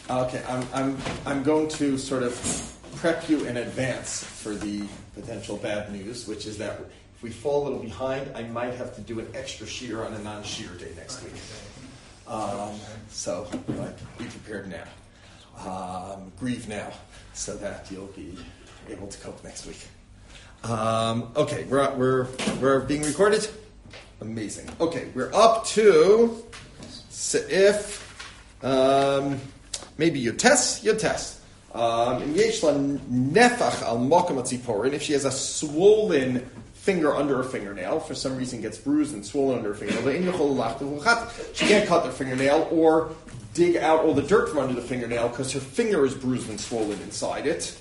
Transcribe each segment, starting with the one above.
Okay, I'm going to sort of prep you in advance for the potential bad news, which is that if we fall a little behind, I might have to do an extra shear on a non-shear day next week. So be prepared now. Grieve now, so that you'll be able to cope next week. Okay, we're being recorded. Amazing. Okay, we're up to Seif. Maybe you test. In Yeshla nefach al mokum atziporin, if she has a swollen finger under her fingernail, for some reason gets bruised and swollen under her fingernail, she can't cut her fingernail or dig out all the dirt from under the fingernail because her finger is bruised and swollen inside it.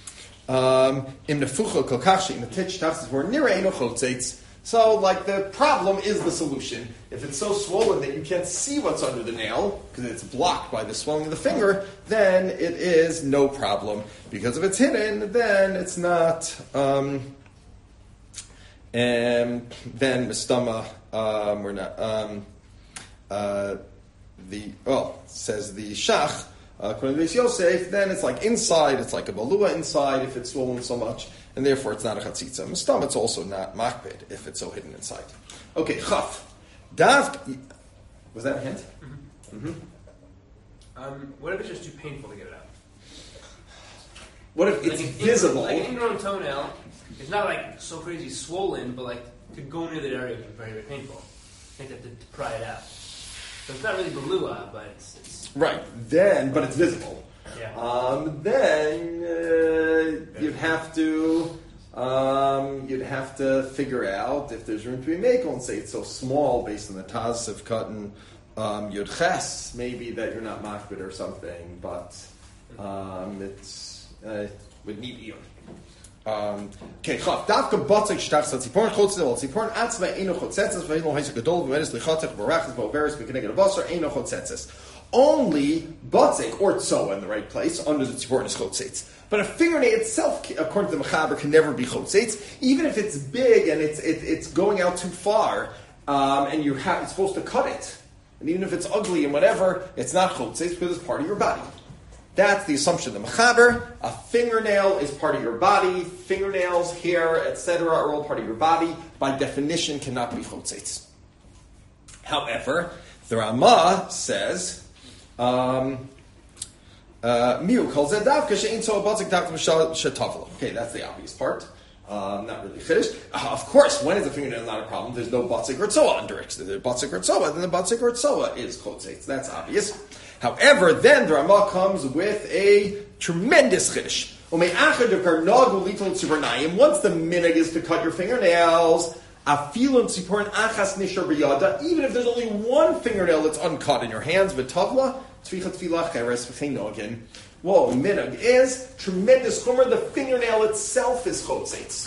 So, like, the problem is the solution. If it's so swollen that you can't see what's under the nail, because it's blocked by the swelling of the finger, then it is no problem. Because if it's hidden, then it's not, then mistama, we're not, says the Shach, according to Beis Yosef, then it's like inside, it's like a balua inside if it's swollen so much, and therefore it's not a chatzitza. Mistam, it's also not makbid if it's so hidden inside. Okay, chaf. Was that a hint? Mm-hmm. What if it's just too painful to get it out? What if it's visible? Like an ingrown toenail, it's not like so crazy swollen, but like to go near that area would be very, very painful. I think that to pry it out. So it's not really balua, but it's right. Then, but it's visible. Yeah. Then you'd have to figure out if there's room to be makel and say it's so small based on the Taz of cutting Yud Ches, maybe that you're not makbid or something, but it's would need iyun. Okay, chav. Davka batzig shtach tzipor chotzel tzipor atzma eno chotzetzes ve'eno haisa gadol v'menes lichatech barachas bo'veres v'keneged avasar eno chotzetzes. Only batzik or tzoa in the right place under the tzipor is chotzetz. But a fingernail itself, according to the Mechaber, can never be chotzetz, even if it's big and it's going out too far, and you're supposed to cut it, and even if it's ugly and whatever, it's not chotzetz because it's part of your body. That's the assumption of the Mechaber. A fingernail is part of your body. Fingernails, hair, etc. are all part of your body. By definition, cannot be chotzetz. However, the Ramah says, okay, that's the obvious part. Not really finished. Of course, when is a fingernail not a problem? There's no batzik or tzoa under it. If there's batzik or tzoa, then the batzik or tzoa is chotzetz. That's obvious. However, then the Ramah comes with a tremendous chiddush. Once the minhag is to cut your fingernails, even if there's only one fingernail that's uncut in your hands, v'tavla, whoa, minhag is tremendous chumrah. The fingernail itself is chotzetz.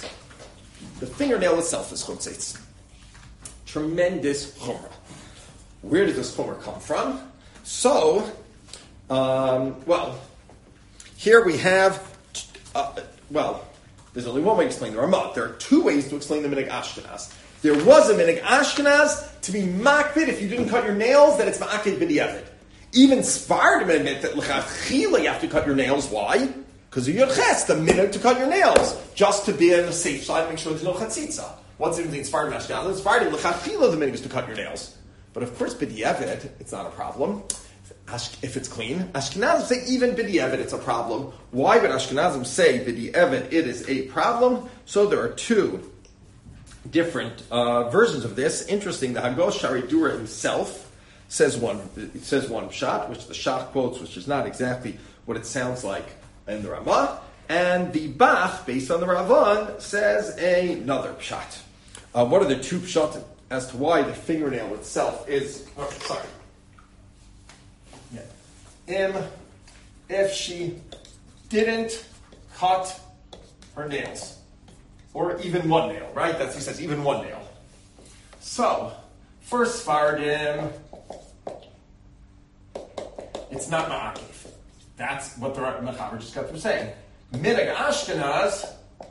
Tremendous chumrah. Where did this chumrah come from? So, here we have, there's only one way to explain the Ramah. There are two ways to explain the minhag Ashkenaz. There was a minhag Ashkenaz to be makbid if you didn't cut your nails, that it's ma'akid b'diavad. Even Sfardim admit that l'chachila you have to cut your nails. Why? Because of Yud Ches, the minhag to cut your nails, just to be on the safe side, make sure there's no chatzitza. What's the difference between Sfardim and Ashkenaz? Sfardim l'chachila the minhag is to cut your nails. But of course, b'diavad, it's not a problem. If it's clean, Ashkenazim say even b'diavad it's a problem. Why would Ashkenazim say b'diavad it is a problem? So there are two different versions of this. Interesting, the Hagosh Sharidura himself says one pshat, which the Shach quotes, which is not exactly what it sounds like in the Ramah, and the Bach, based on the Ravan, says another pshat. What are the two pshat as to why the fingernail itself is... If she didn't cut her nails, or even one nail, right? He says even one nail. So, first Sfardim, it's not ma'akiv. That's what the Mechaber just got through saying. Minhag Ashkenaz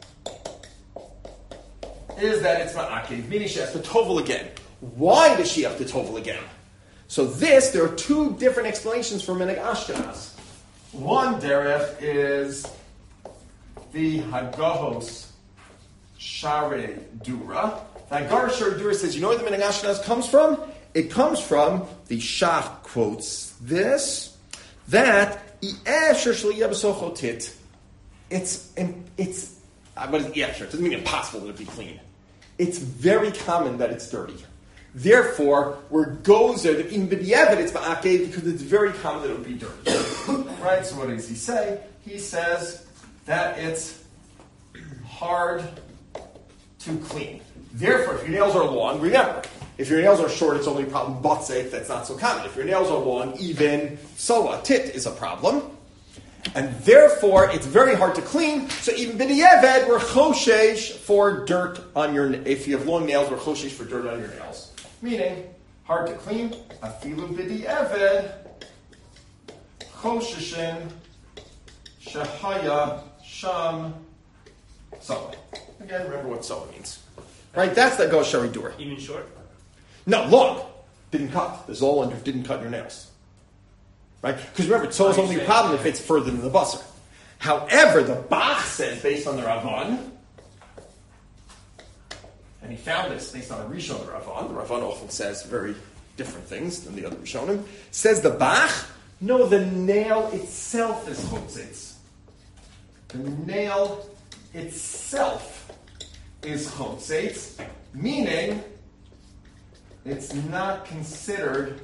is that it's ma'akiv, meaning she has to tovel again. Why does she have to tovel again? So there are two different explanations for minhag Ashkenaz. One derech is the Hagahos Share Dura. The Hagahos Share Dura says, you know where the Minhag Ashkenaz comes from? It comes from, the Shach quotes this, that it's but yeah, sure. It doesn't mean impossible that it be clean. It's very common that it's dirty. Therefore, where it goes there, that even b'diavad it's ma'akev because it's very common that it would be dirty. Right? So what does he say? He says that it's hard to clean. Therefore, if your nails are long, remember, if your nails are short, it's only a problem but safe. That's not so common. If your nails are long, even so a tit is a problem. And therefore, it's very hard to clean. So even b'diavad, we're choshesh for dirt on your. If you have long nails, we're choshesh for dirt on your nails. Meaning, hard to clean. Afilu b'diavad, chosheshin shehaya sham soa. Again, remember what soa means, right? That's the Hagahos Shari Dura. Even short? No, long. Didn't cut. The Zola didn't cut your nails. Right? Because remember, Tzola is only a problem if it's further than the Basar. However, the Bach says, based on the Ravan, and he found this based on a Rishon Ravan, the Ravan often says very different things than the other Rishonim, says the Bach, no, the nail itself is Chotzitz. The nail itself is Chotzitz, meaning it's not considered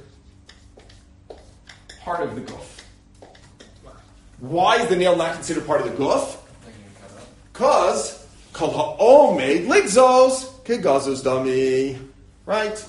part of the guf. Why is the nail not considered part of the guf? Because kol ha'omed ligzos kegazos dami. Right?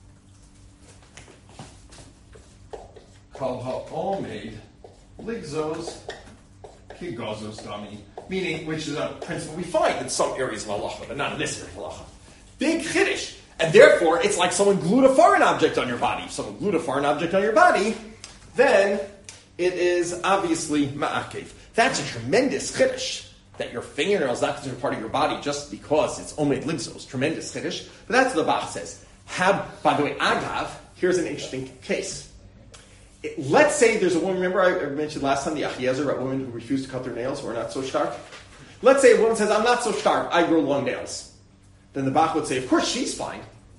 Kol ha'omed ligzos kegazos dami. Meaning, which is a principle we find in some areas of halacha, but not in this area of halacha. Big chiddush. And therefore, it's like someone glued a foreign object on your body. If someone glued a foreign object on your body, then it is obviously ma'akev. That's a tremendous chiddush, that your fingernail is not considered part of your body just because it's omed ligzos. Tremendous chiddush. But that's what the Bach says. By the way, agav, here's an interesting case. Let's say there's a woman, remember I mentioned last time the Achiezer about women who refuse to cut their nails, who are not so stark? Let's say a woman says, I'm not so stark, I grow long nails. Then the Bach would say, of course she's fine.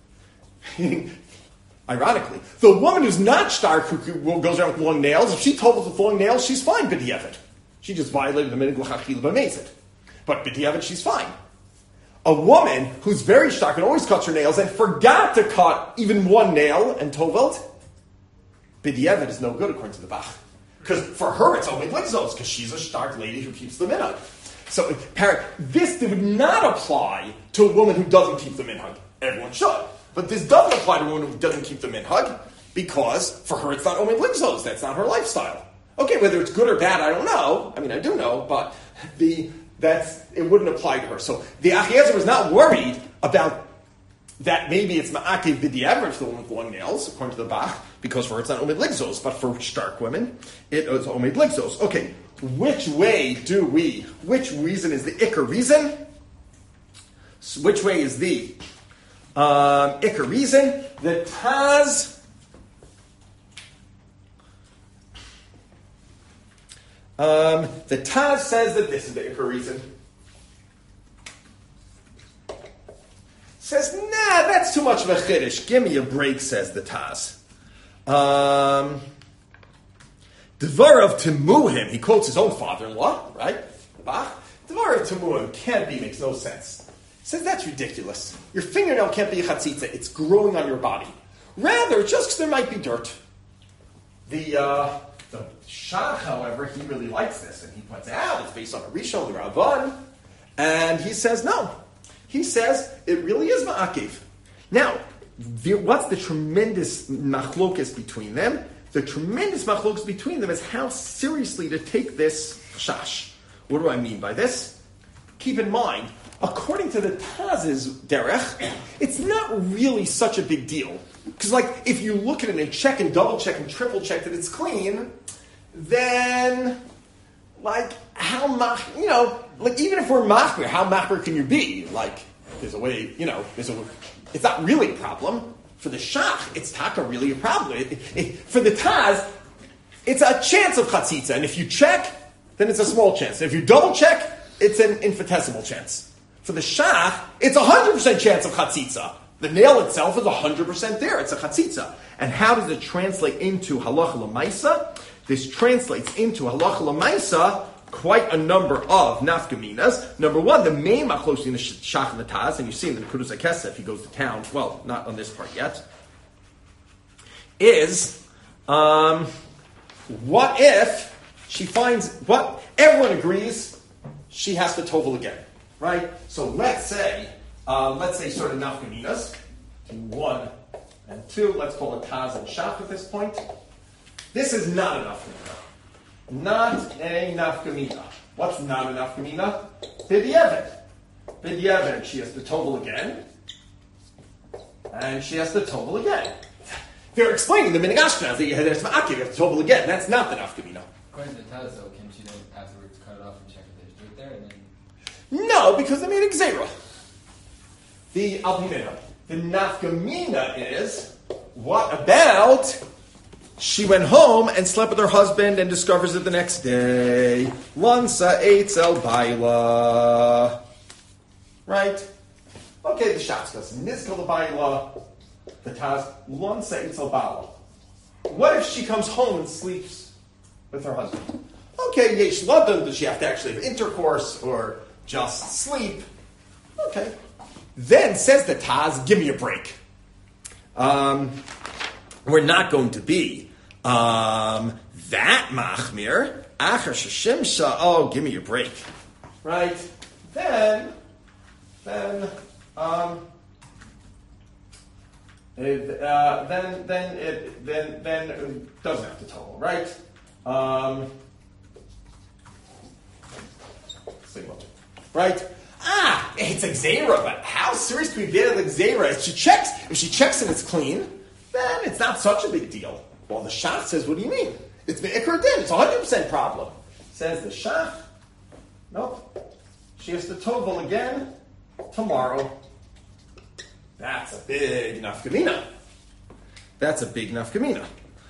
Ironically, the woman who's not stark, who goes around with long nails, if she told us with long nails, she's fine, b'diavad. She just violated the minhag l'chachila b'mezid. But b'diavad, she's fine. A woman who's very stark and always cuts her nails and forgot to cut even one nail and tovelt, b'diavad is no good according to the Bach. Because for her it's only ligzos, because she's a stark lady who keeps the minhag. So this would not apply to a woman who doesn't keep the minhag. Everyone should. But this doesn't apply to a woman who doesn't keep the minhag, because for her it's not omed ligzos. That's not her lifestyle. Okay, whether it's good or bad, I don't know. I mean, I do know, but it wouldn't apply to her. So the Achiezer was not worried about that maybe it's ma'akev b'diavad for the woman with long nails, according to the Bach, because for her it's not omed ligzos, but for stark women, it is omed ligzos. Okay, which reason is the ikar reason? Which way is the ikar reason? The Taz says that this is the ikar reason. Says, nah, that's too much of a chiddush. Give me a break, says the Taz. Devarav Timuhim, he quotes his own father-in-law, right? Bach. Devarav Timuhim makes no sense. Says that's ridiculous. Your fingernail can't be a chatzitza. It's growing on your body. Rather, just because there might be dirt. The Shach, however, he really likes this, and he points out it's based on a Rishon, the Ravan, and he says no. He says it really is ma'akev. Now, what's the tremendous machlokas between them? The tremendous machlokas between them is how seriously to take this shash. What do I mean by this? Keep in mind, according to the Taz's derech, it's not really such a big deal. Because, if you look at it and check and double check and triple check that it's clean, then, how even if we're machmir, how machmir can you be? There's a way, it's not really a problem. For the shach, it's taka really a problem. For the Taz, it's a chance of chatzitza. And if you check, then it's a small chance. If you double check, it's an infinitesimal chance. For the shach, it's 100% chance of chatzitza. The nail itself is 100% there. It's a chatzitza. And how does it translate into halacha l'maisa? This translates into halacha l'maisa quite a number of nafkaminas. Number one, the main machlokas in the shach and the taz, and you see in the Nekudas HaKesef, if he goes to town, well, not on this part yet, is what if she finds, what everyone agrees she has to tovel again, right? So let's say sort of nafkaminas, 1 and 2, let's call it taz and shach at this point. This is not a nafkamina. Not a nafkamina. What's not a nafkamina? B'diavad. B'diavad, she has to tovel again. And she has to tovel again. They're explaining the Minhag Ashkenaz that you have to tovel again. That's not the nafkamina. According to the Taz, though, can she then afterwards cut it off and check if there's dirt there? And then... No, because they made a gzeira. The alpimina. The nafkamina is, what about... She went home and slept with her husband and discovers it the next day. Lansa eitzel baila. Right? Okay, the Shatz goes. Nizkal the baila. The Taz. Lansa eitzel baila. What if she comes home and sleeps with her husband? Okay, yesh ladan. Does she have to actually have intercourse or just sleep? Okay. Then says the Taz, give me a break. We're not going to be that machmir. Achar sheshimsha. Oh, give me a break, right? Then it doesn't have to total, right? Right? It's a gzeira, but how serious can we be at the gzeira? If she checks and it's clean, then it's not such a big deal. Well, the shach says, what do you mean? It's me'ikar din. It's a 100% problem. Says the shach, nope. She has to tovel again tomorrow. That's a big nafkamina. That's a big nafkamina.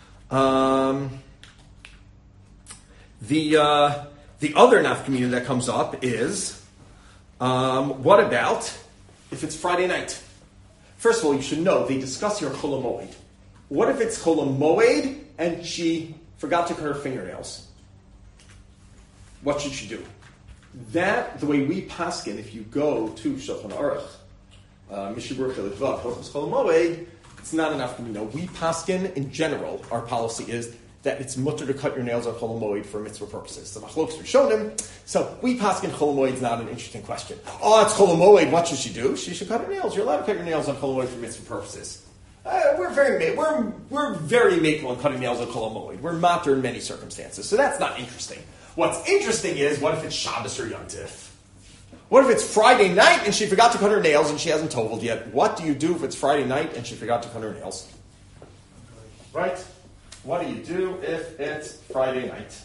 The other nafkamina that comes up is, what about if it's Friday night? First of all, you should know, they discuss your Chol HaMoed. What if it's Chol HaMoed and she forgot to cut her fingernails? What should she do? That, the way we paskin, if you go to Shulchan Aruch, Mishibur Chilitvav, Hilchos Chol HaMoed, it's not enough to know. We paskin, in general, our policy is that it's mutter to cut your nails on Chol HaMoed for mitzvah purposes. The Machlokes Rishonim. So we paskin Chol HaMoed is not an interesting question. Oh, it's Chol HaMoed. What should she do? She should cut her nails. You're allowed to cut your nails on Chol HaMoed for mitzvah purposes. We're very makel on cutting nails on Chol HaMoed. We're matter in many circumstances. So that's not interesting. What's interesting is, what if it's Shabbos or Yom Tif? What if it's Friday night and she forgot to cut her nails and she hasn't toveled yet? What do you do if it's Friday night and she forgot to cut her nails? Right? What do you do if it's Friday night?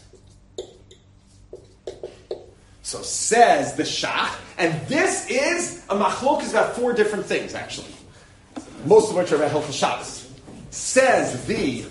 So says the Shach, and this is a machlok is about 4 different things, actually. Most of which are about Hilchos Shabbos. Says the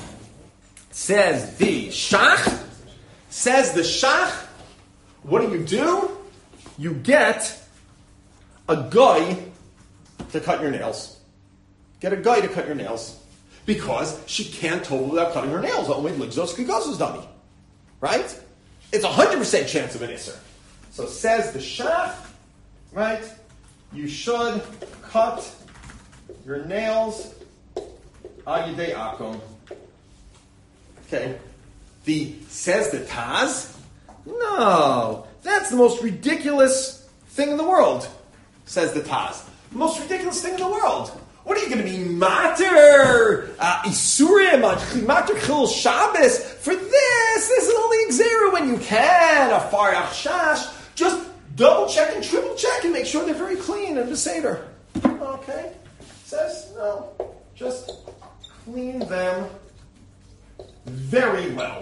Shach, what do? You get a guy to cut your nails. Get a guy to cut your nails. Because she can't tovel without cutting her nails. Only ligzos kigazos dummy. Right? It's 100% chance of an isser. So says the Shach, right? You should cut your nails ayidei akum. Okay. Says the Taz, no, that's the most ridiculous thing in the world, says the Taz. The most ridiculous thing in the world. What are you going to be mater isurim mater chil Shabbos for this? This is only exera when you can a far achshash. Just double check and triple check and make sure they're very clean and beseder. Okay, says no, just clean them very well.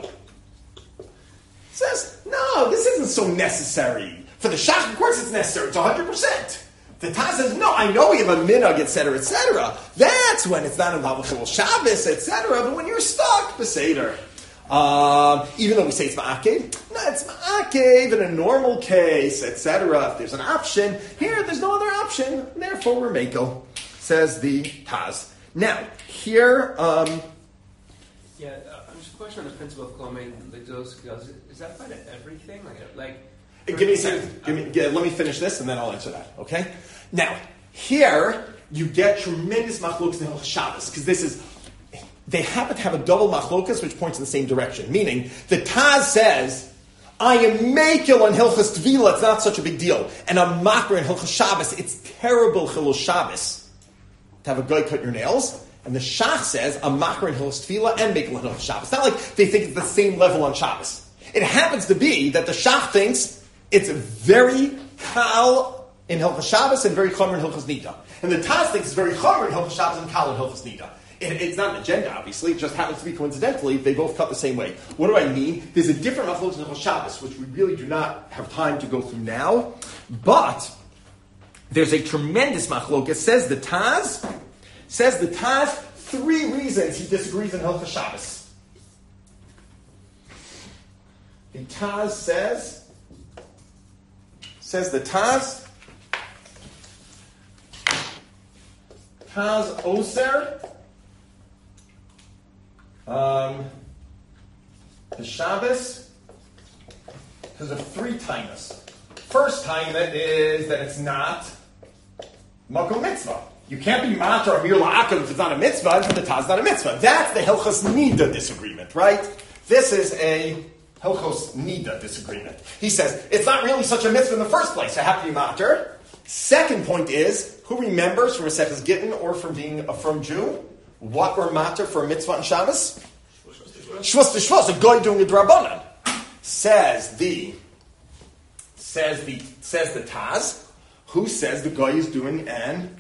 Says no, this isn't so necessary for the shach. Of course, it's necessary. It's 100%. The Taz says, no, I know we have a minhag, etc., etc. That's when it's not involved with Shabbos, etc. But when you're stuck, beseder. Even though we say it's ma'akev, no, it's ma'akev in a normal case, etc. If there's an option, here there's no other option, therefore we're meko, says the Taz. Now, here, just a question on the principle of Kolomei Ligdos. Is that applied to everything? Give me a second. Let me finish this and then I'll answer that, okay? Now, here, you get tremendous machlokas in Hilchos Shabbos, because they happen to have a double machlokas which points in the same direction. Meaning, the Taz says, I am makil on Hilchos Tvila, it's not such a big deal. And I'm makar in Hilchos Shabbos, it's terrible Hilchos Shabbos to have a guy cut your nails. And the Shach says, I'm makar in Hilchos Tvila and makil on Hilchos Shabbos. It's not like they think it's the same level on Shabbos. It happens to be that the Shach thinks it's very kal in Hilchos Shabbos and very chomer in Hilchos Nida. And the Taz thinks it's very chomer in Hilchos Shabbos and kal in Hilchos Nida. It's not an agenda, obviously. It just happens to be coincidentally they both cut the same way. What do I mean? There's a different machlokas in Hilchos Shabbos, which we really do not have time to go through now. But there's a tremendous machlokas. Says the Taz, 3 reasons he disagrees in Hilchos Shabbos. The Taz says the Taz Oser. The Shabbos, because of 3 times. First time that is that it's not makom mitzvah. You can't be matar or mir la'akim if it's not a mitzvah, and the Taz not a mitzvah. That's the Hilchos Nida disagreement, right? This is a Hilchos Nida disagreement. He says, it's not really such a mitzvah in the first place. I have to be matar. Second point is, who remembers from Maseches Gittin or from being a firm Jew, what were matter for a mitzvah on Shabbos? Shvus to Shvus, a guy doing a drabanan. Says the Taz, who says the guy is doing an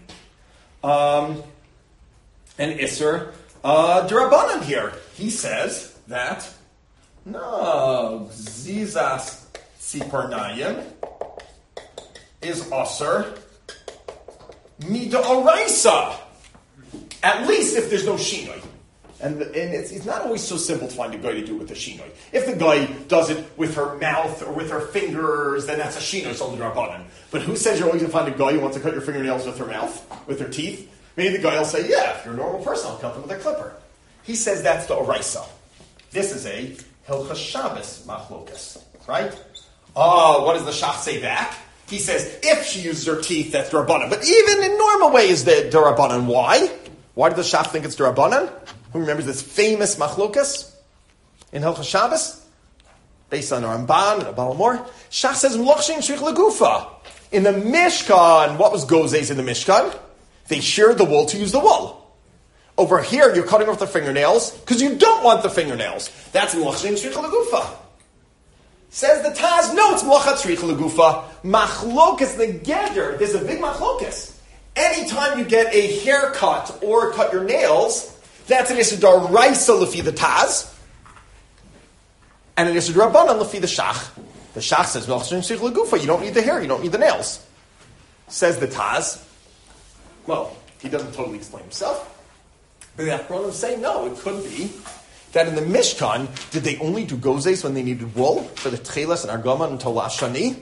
Isser drabanan here. He says that no, Zizas Tziparnayim is Asr Mida Oraisa. At least if there's no shinoi. And it's not always so simple to find a guy to do it with a shinoi. If the guy does it with her mouth or with her fingers, then that's a shinoi, it's only drabanan. But who says you're always going to find a guy who wants to cut your fingernails with her mouth, with her teeth? Maybe the guy will say, yeah, if you're a normal person, I'll cut them with a clipper. He says that's the oraisa. This is a Hilchos Shabbos machlokas, right? What does the Shach say back? He says, if she uses her teeth, that's drabanan. But even in normal way is the drabanan. Why? Why did the Shach think it's drabanan? Who remembers this famous machlokas in Hilchos Shabbos? Based on the Ramban and the Baal Mor. Shach says, Mlochshin Shrich Lagufa. In the Mishkan, what was gozes in the Mishkan? They sheared the wool to use the wool. Over here, you're cutting off the fingernails because you don't want the fingernails. That's Mlochshin Shrich Lagufa. Says the Taz, no, it's Mlochat Shrich Lagufa. Machlokas the Geder. There's a big machlokas. Anytime you get a haircut or cut your nails, that's an Issur D'Oraisa Lefi the Taz, and an Issur D'Rabbanan Lefi the Shach. The Shach says, you don't need the hair, you don't need the nails. Says the Taz, well, he doesn't totally explain himself, but the Achronim say, no, it could be that in the Mishkan, did they only do gozes when they needed wool for the Tchelas and Argama until Last Shani?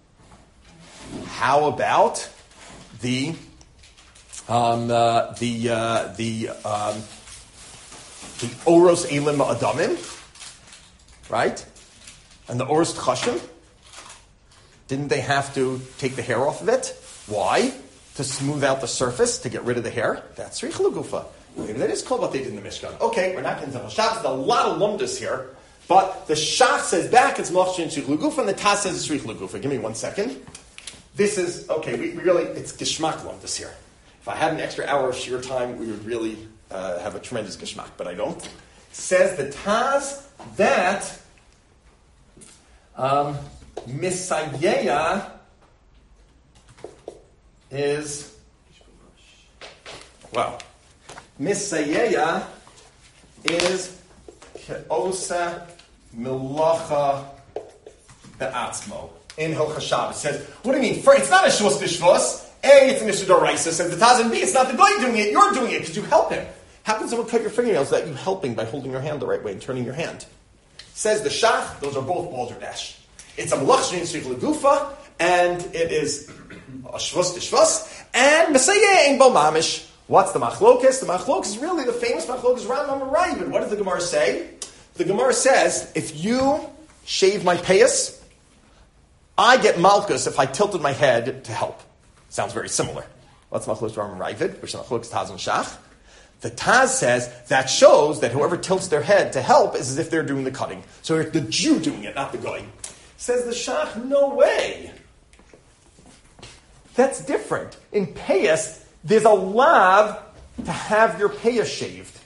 How about the Oros Elim Adamim, right? And the Oros Tchashim? Didn't they have to take the hair off of it? Why? To smooth out the surface, to get rid of the hair? That's Rich Lagufa. Maybe that is called what they did in the Mishkan. Okay, we're not going to tell Shabbos. There's a lot of lumdas here. But the Shach says back it's Machshin Shrich Lagufa, and the Taz says it's Rich Lagufa. Give me 1 second. This is, okay, we really, it's Geshmak lumdas here. If I had an extra hour of sheer time, we would really have a tremendous Geshmak, but I don't. Says the Taz that Misayeya is, well, Misayeya is Ke'osa Milacha Be'atzmo in Hilchos Shabbos. It says, what do you mean? It's not a Shvus B'Shvus. A, it's an Issur D'Oraisa, says the Taz, and B, it's not the guy doing it, you're doing it because you help him. How can someone cut your fingernails without you helping by holding your hand the right way and turning your hand? Says the Shach, those are both balderdash. It's a malach shein shich legufa, and it is a shvus to shvus, and mesayeh ein bo mamish. What's the machlokas? The machlokas is really the famous machlokas Rambam and Ravid. What does the Gemara say? The Gemara says, if you shave my payas, I get malchus if I tilted my head to help. Sounds very similar. What's machlokas Rambam and Ravid? Which is machlokas Taz and Shach. The Taz says that shows that whoever tilts their head to help is as if they're doing the cutting. So it's the Jew doing it, not the guy. Says the Shach, no way. That's different. In payas, there's a lav to have your payas shaved.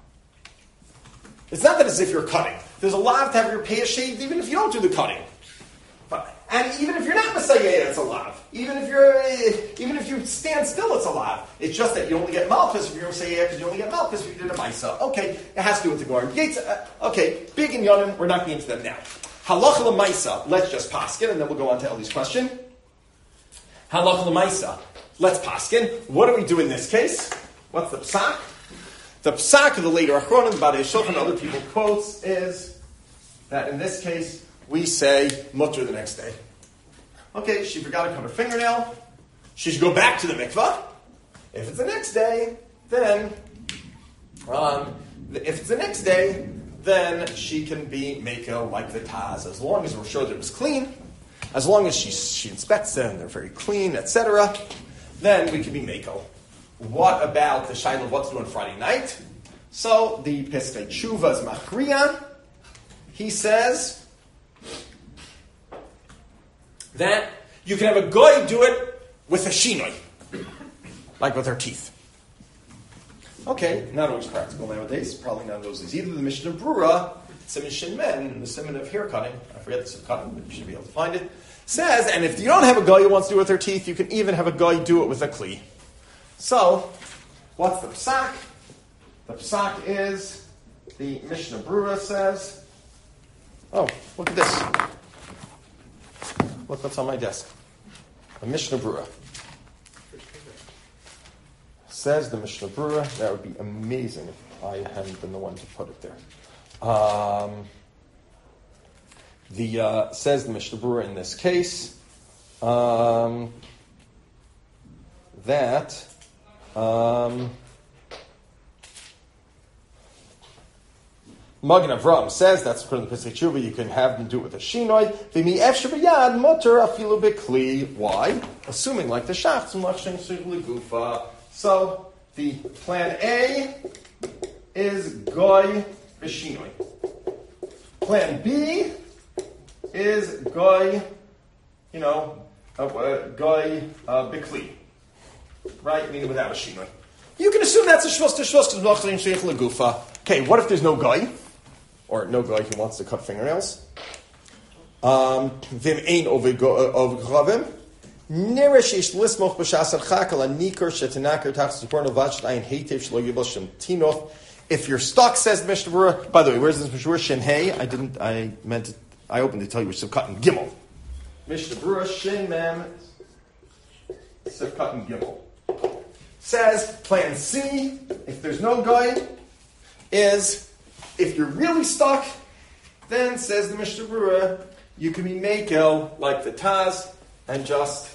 It's not that as if you're cutting. There's a lav to have your payas shaved even if you don't do the cutting. And even if you're not Messiah, it's a lav. Even if you stand still, it's a lav. It's just that you only get malchus if you're Messiah, because you only get malchus if you did a Maisa. Okay, it has to do with the Gemara. Okay, big and yonim, we're not getting into them now. Halacha l'maisa, let's just paskin, and then we'll go on to Eli's question. Halacha l'maisa, let's paskin. What do we do in this case? What's the psak? The psak of the later Achronim, the Badei Shulchan, and other people quotes, is that in this case, we say mutter the next day. Okay, she forgot to cut her fingernail. She should go back to the mikvah. If it's the next day, then she can be mekel like the Taz, as long as we're sure that it was clean, as long as she inspects them and they're very clean, etc. Then we can be mekel. What about the shaila of what to do on Friday night? So the Piskei Tshuva is Machriya. He says that you can have a goy do it with a shinoi, like with her teeth. Okay, not always practical nowadays. Probably not those days. Either the Mishnah Brura, Siman Shin Men, and the Siman of hair cutting, I forget the cutting, but you should be able to find it, says, and if you don't have a goy who wants to do it with her teeth, you can even have a goy do it with a kli. So, what's the psak? The psak is, the Mishnah Brura says, oh, look at this. Look what's on my desk. A Mishnah Brura. Says the Mishnah Brura, that would be amazing if I hadn't been the one to put it there. Says the Mishnah Brura in this case, that Magen Avram says, that's according to the Piskei Tshuva, you can have them do it with a shinoi. V'mi efshar b'yad mutter afilu b'kli. Why? Assuming like the shach, tzumachshem shigli gufa. So the plan A is goy b'shinoi. Plan B is goy, goy b'kli. Right? Meaning without a shinoi. You can assume that's a shvus to shvus because tzumachshem shigli gufa. Okay, what if there's no goy? Or no guy who wants to cut fingernails. Vim ein ovigravim. Nereshish lismoch b'shasar chakal anikar shetanakar tachs suporno vachet ayin heitev shlo yibal shem tinoch. If you're stuck, says the Mishnah Brura. By the way, where's this Mishnah Brura? Shin Hey. I opened to tell you which Sivkat and Gimel. Mishnah Brura Shin Mem Sivkat and Gimel. Says plan C. If there's no guy, is if you're really stuck, then, says the Mishnah Brura, you can be mekel like the Taz and just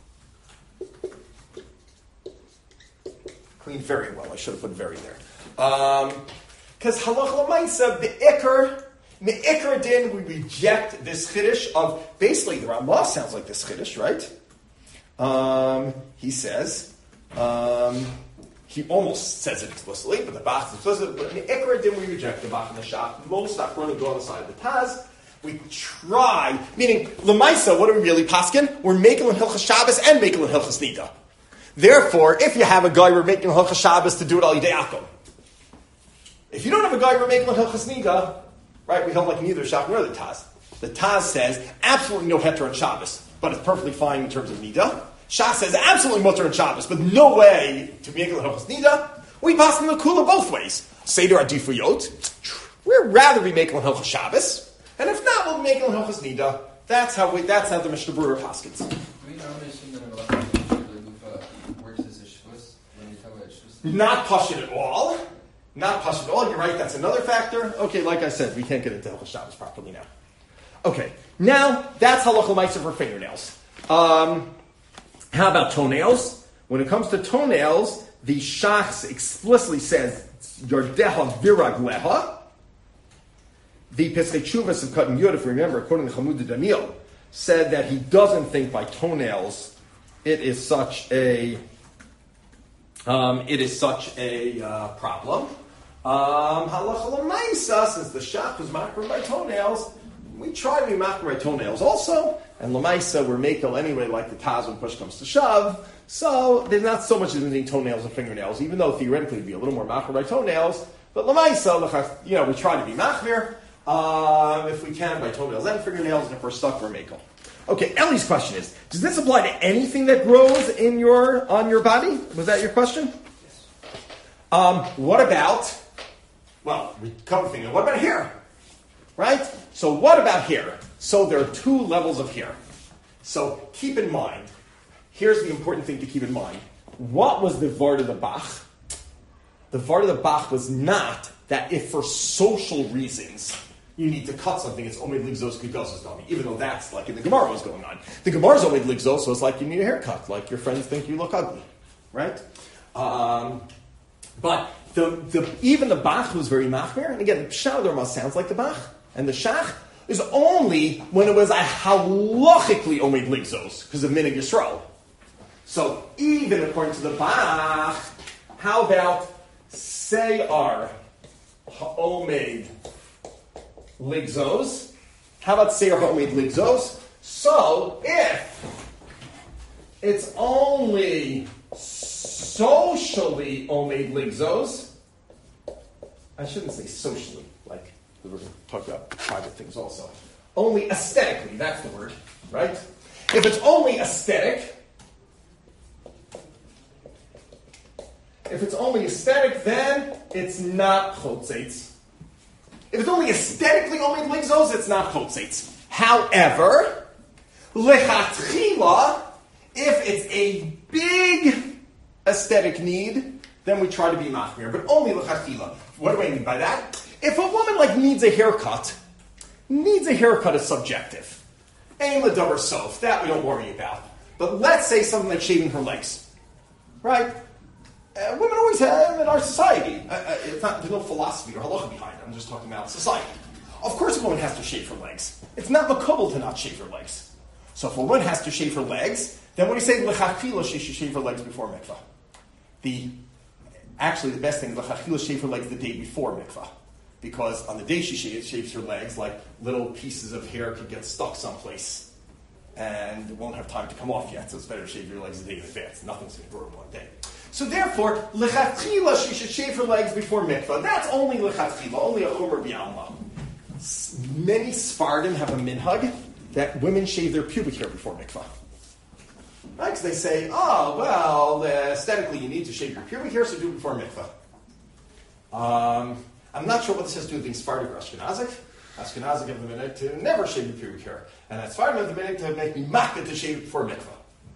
clean very well. I should have put very there. Because halacha l'maisa, me'ikar din, we reject this chiddush of, basically the Ramah sounds like this chiddush, right? He says, he almost says it explicitly, but the Bach is explicit. But in the Ikra Din, we reject the Bach and the Shach. Most Achronim go on the side of the Taz. We try, meaning, Lemaisa, what are we really paskin? We're making Hilchas Shabbos and making Hilchas Nida. Therefore, if you have a guy, we're making Hilchas Shabbos to do it al Yidei Akum. If you don't have a guy, we're making Hilchas Nida, right? We hold like neither Shach nor the Taz. The Taz says absolutely no heter on Shabbos, but it's perfectly fine in terms of Nida. Shach says absolutely mutter on Shabbos, but no way to make it Hilchos Nida. We pass them the kula both ways. Seder adifuyot. We'd rather be making Hilchos Shabbos, and if not, we'll make it Hilchos Nida. That's how the Mishnah Brura paskins. Do we normally assume that a Gufa works as a shvus when you talk about shvus? Not pashut at all. Not pashut at all. You're right. That's another factor. Okay, like I said, we can't get into Hilchos Shabbos properly now. Okay, now that's halacha l'maisa for fingernails. How about toenails? When it comes to toenails, the Shachs explicitly says Yardeha viragleha. The Pesach Chuvas of Cotton Yud, if you remember, according to Chamud Daniel, said that he doesn't think by toenails it is such a problem. Halacha l'maisa, since the Shach was makar by toenails, we try to be makar by toenails also, and l'maisa we're makel anyway, like the Taz when push comes to shove. So there's not so much as between toenails and fingernails, even though theoretically it'd be a little more makar by toenails. But l'maisa, we try to be makar if we can by toenails and fingernails, and if we're stuck, we're makel. Okay, Ellie's question is: does this apply to anything that grows on your body? Was that your question? Yes. What about? Well, we covered things. What about hair? Right? So what about hair? So there are two levels of hair. So keep in mind, here's the important thing to keep in mind. What was the Vard of the Bach? The Vard of the Bach was not that if for social reasons you need to cut something, it's Omed Ligzos Gigos Dami, even though that's like in the Gemara was going on. The Gemara's Omed Ligzos, so it's like you need a haircut, like your friends think you look ugly. Right? But even the Bach was very machmir, and again, the Pshat almost sounds like the Bach, and the Shach is only when it was a halachically Omed Ligzos, because of Minig Yisrael. So even according to the Bach, how about Seyar Ha'omed Ligzos? How about Seyar Ha'omed Ligzos? So if it's only socially Omed Ligzos, I shouldn't say socially, like we're going to talk about private things also. Only aesthetically, that's the word, right? If it's only aesthetic, then it's not chotzeitz. If it's only aesthetically Omed Ligzos, it's not chotzeitz. However, lechatchila, if it's a big aesthetic need, then we try to be machmir, but only lechatchila. What do I mean by that? If a woman needs a haircut is subjective. Ein l'davar sof, that we don't worry about. But let's say something like shaving her legs, right? Women always have in our society. There's no philosophy or halacha behind it. I'm just talking about society. Of course, a woman has to shave her legs. It's not makabel to not shave her legs. So if a woman has to shave her legs, then when you say l'chachila, she should shave her legs before mikvah. The best thing is l'chachila shave her legs the day before mikvah, because on the day she shaves her legs, like little pieces of hair could get stuck someplace, and it won't have time to come off yet. So it's better to shave your legs the day in advance. Nothing's going to grow in one day. So therefore, lechatchila, she should shave her legs before mikvah. That's only lechatchila, only a chomer b'alma. Many Sfardim have a minhag that women shave their pubic hair before mikvah. Right? Because they say, aesthetically you need to shave your pubic hair, so do it before mikvah. I'm not sure what this has to do with being Sephardic or Ashkenazic. Ashkenazic have the minhag to never shave your pubic hair, and that Sephardim have the minhag to make me makbid to shave it before mikvah.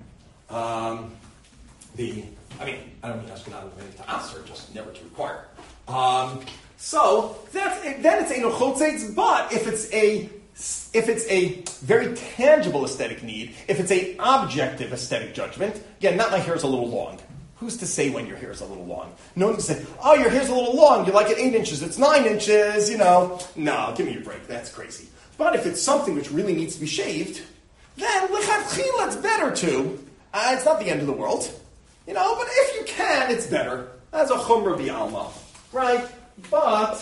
I don't mean Ashkenaz to answer, just never to require. So then it's a nochotzeitz. But if it's a very tangible aesthetic need, if it's a objective aesthetic judgment, again, not my hair's a little long. Who's to say when your hair's a little long? No one can say, your hair's a little long. You like it 8 inches. It's 9 inches. No, give me a break. That's crazy. But if it's something which really needs to be shaved, then lechatchila it's better to. It's not the end of the world. But if you can, it's better. That's a chumrah b'alma, right? But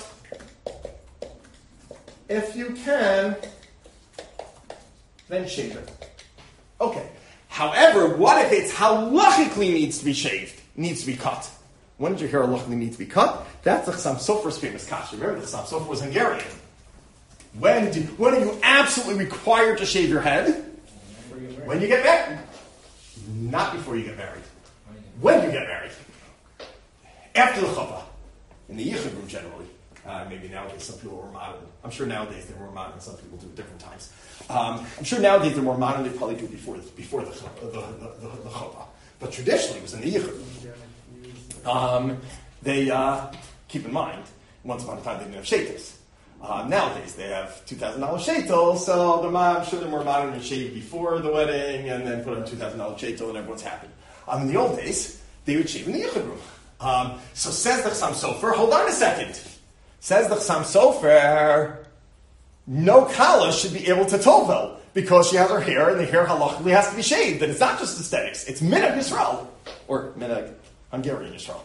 if you can, then shave it. Okay. However, what if it's halachically needs to be shaved, needs to be cut? When did your hair halachically need to be cut? That's the Chassam Sofer's famous kasha. Remember, the Chassam Sofer was Hungarian. When are you absolutely required to shave your head? When you get married. Not before you get married. When you get married. After the chuppah. In the yichud room, generally. Maybe nowadays some people are more modern. I'm sure nowadays they're more modern. Some people do it different times. I'm sure nowadays they're more modern. They probably do it before the chuppah. But traditionally it was in the yichud room. They Keep in mind, once upon a time they didn't have shaitos. Nowadays they have $2,000 shaitel, so I'm sure they're more modern and shave before the wedding and then put on $2,000 shaitel and everyone's happy. In the old days, they would shave in the yichud room. So says the Chassam Sofer, hold on a second. Says the Chassam Sofer, no kala should be able to tovel because she has her hair and the hair halachically has to be shaved. And it's not just aesthetics, it's minhag Yisrael. Or minhag Hungarian Yisrael.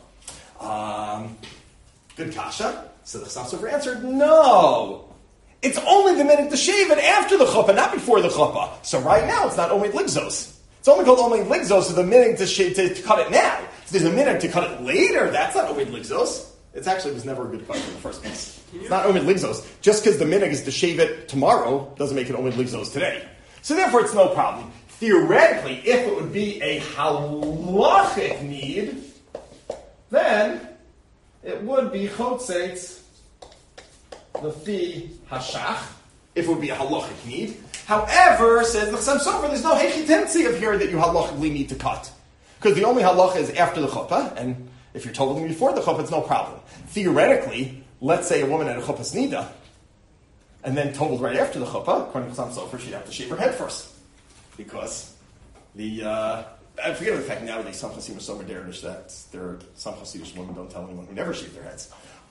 Good kasha. So the Chassam Sofer answered, no. It's only the minhag to shave it after the chuppah, not before the chuppah. So right now it's not only ligzos. It's only called only ligzos, so the minhag to cut it now. If there's a minhag to cut it later, that's not only ligzos. It actually was never a good question in the first place. It's not omid ligzos. Just because the minhag is to shave it tomorrow doesn't make it omid ligzos today. So therefore it's no problem. Theoretically, if it would be a halachic need, then it would be chotzetz lefi hashach, if it would be a halachic need. However, says the Chassam Sofer, there's no hechitensi of here that you halachically need to cut. Because the only halacha is after the chuppah, and if you're told them before the chuppah, it's no problem. Theoretically, let's say a woman had a chuppah snida, and then told right after the chuppah, according to Chassam Sofer, she'd have to shave her head first. Because I forget the fact nowadays some Hasidim are so modernish that there are some Hasidic women don't tell anyone who never shave their heads.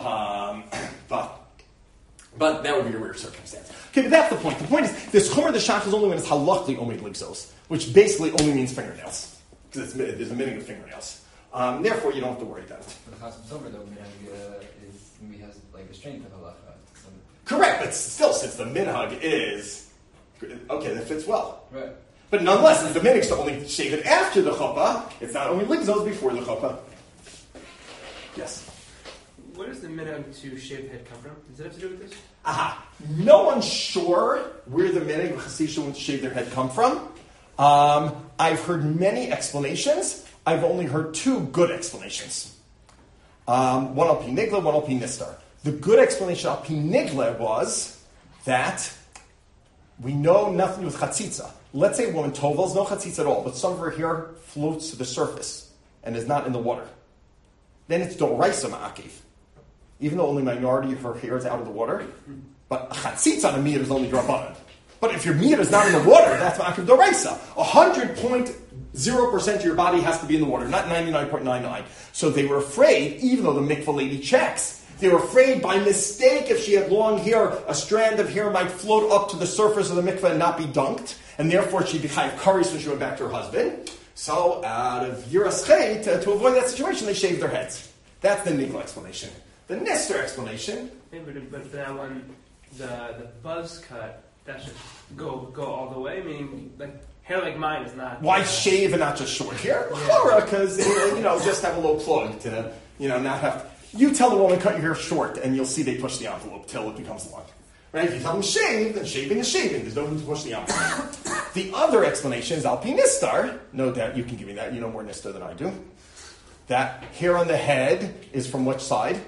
But that would be a rare circumstance. Okay, but that's the point. The point is, this chomer the shach is only when it's halachically omid ligzos, which basically only means fingernails. Because there's a minhag of fingernails. Therefore, you don't have to worry about it. The Chassam Sofer, though, maybe has like a strength of halacha. Correct, but still, since the minhag is... Okay, that fits well. Right. But nonetheless, if the minhag is to only shave it after the chuppah, it's not only ligzos before the chuppah. Yes? Where does the minhag to shave the head come from? Does it have to do with this? No one's sure where the minhag of Chassidus to shave their head come from. I've heard many explanations. I've only heard two good explanations. One al pi nigla, one al pi nistar. The good explanation al pi nigla was that we know nothing with chatzitza. Let's say a woman tovels no chatzitza at all, but some of her hair floats to the surface and is not in the water. Then it's doraisa ma'akiv. Even though only a minority of her hair is out of the water, but chatzitza on a miyad is only drabanan. But if your miyad is not in the water, that's ma'akiv doraisa. 100.0% of your body has to be in the water, not 99.99. So they were afraid, even though the mikvah lady checks, they were afraid by mistake if she had long hair, a strand of hair might float up to the surface of the mikvah and not be dunked, and therefore she'd be chayav karis when she went back to her husband. So out of yiras chay, to avoid that situation, they shaved their heads. That's the nigla explanation. The Nister explanation. Yeah, but that one, the buzz cut, that should go all the way. Meaning, like hair like mine is not. Why shave and not just short hair? Because just have a little plug to not have. You tell the woman cut your hair short, and you'll see they push the envelope till it becomes long. Right? If you tell them shave, then shaving is shaving. There's no need to push the envelope. The other explanation is al pi nistar. No doubt you can give me that. You know more nistar than I do. That hair on the head is from which side?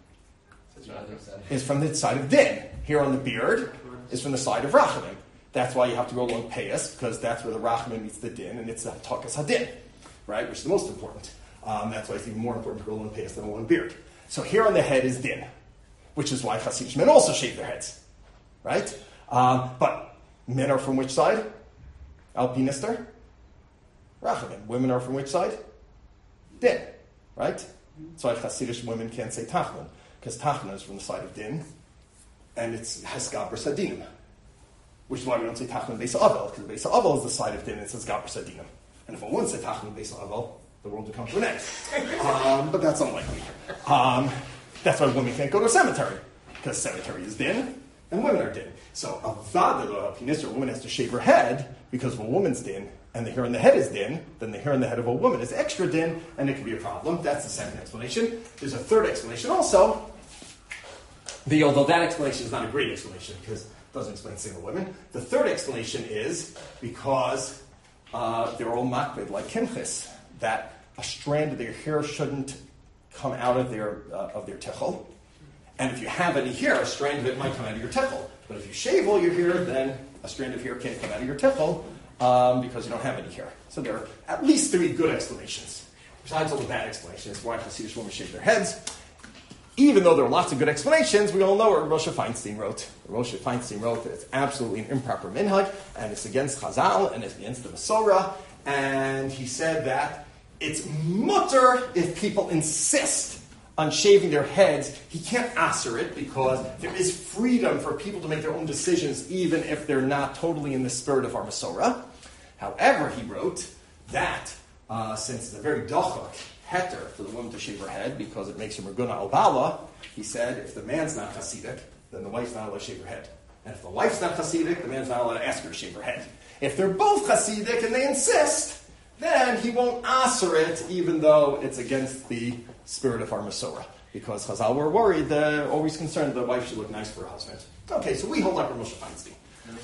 Is from the side of din. Hair on the beard is from the side of rachamim. That's why you have to go along payas, because that's where the rachamim meets the din, and it's the takas hadin, right? Which is the most important. That's why it's even more important to go along payas than along beard. So hair on the head is din, which is why Hasidic men also shave their heads, right? But men are from which side? Al pi nistar? Rachamim. Women are from which side? Din, right? That's why Hasidic women can't say tachlan, because tachlan is from the side of din, and it's hesgabra sadinim, which is why we don't say tachlan beis avel, because beis avel is the side of din, and it's hesgabra sadinim. And if I wouldn't say tachlan beis avel, the world would come to an end. But that's unlikely. That's why women can't go to a cemetery, because cemetery is din, and women are din. So avada lo pinisr, a woman has to shave her head because of a woman's din, and the hair on the head is din, then the hair on the head of a woman is extra din, and it can be a problem. That's the second explanation. There's a third explanation also. Although that explanation is not a great explanation, because it doesn't explain single women. The third explanation is because they're all makbid, like kimchis, that a strand of their hair shouldn't come out of their tichel. And if you have any hair, a strand of it might come out of your tichel. But if you shave all your hair, then a strand of hair can't come out of your tichel, because you don't have any hair. So there are at least three good explanations, besides all the bad explanations why Hasidic women shave their heads. even though there are lots of good explanations, we all know what Moshe Feinstein wrote. Moshe Feinstein wrote that it's absolutely an improper minhag, and it's against Chazal, and it's against the Masorah, and he said that it's mutter if people insist on shaving their heads. He can't answer it because there is freedom for people to make their own decisions, even if they're not totally in the spirit of our Masorah. However, he wrote that since it's a very dachak heter for the woman to shave her head because it makes her merguna al bala, he said if the man's not Hasidic, then the wife's not allowed to shave her head. And if the wife's not Hasidic, the man's not allowed to ask her to shave her head. If they're both Hasidic and they insist, then he won't answer it, even though it's against the spirit of our Masorah. Because Chazal were worried, always concerned the wife should look nice for her husband. Okay, so we hold up Moshe Feinstein.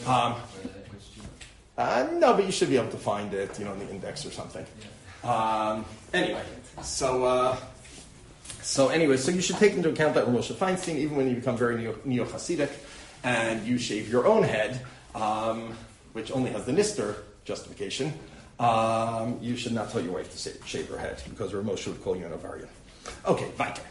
No, but you should be able to find it, in the index or something. Anyway, so you should take into account that Moshe Feinstein, even when you become very neo-Hasidic and you shave your own head, which only has the Nister justification, you should not tell your wife to shave her head because Moshe would call you an Avarian. Okay, weiter.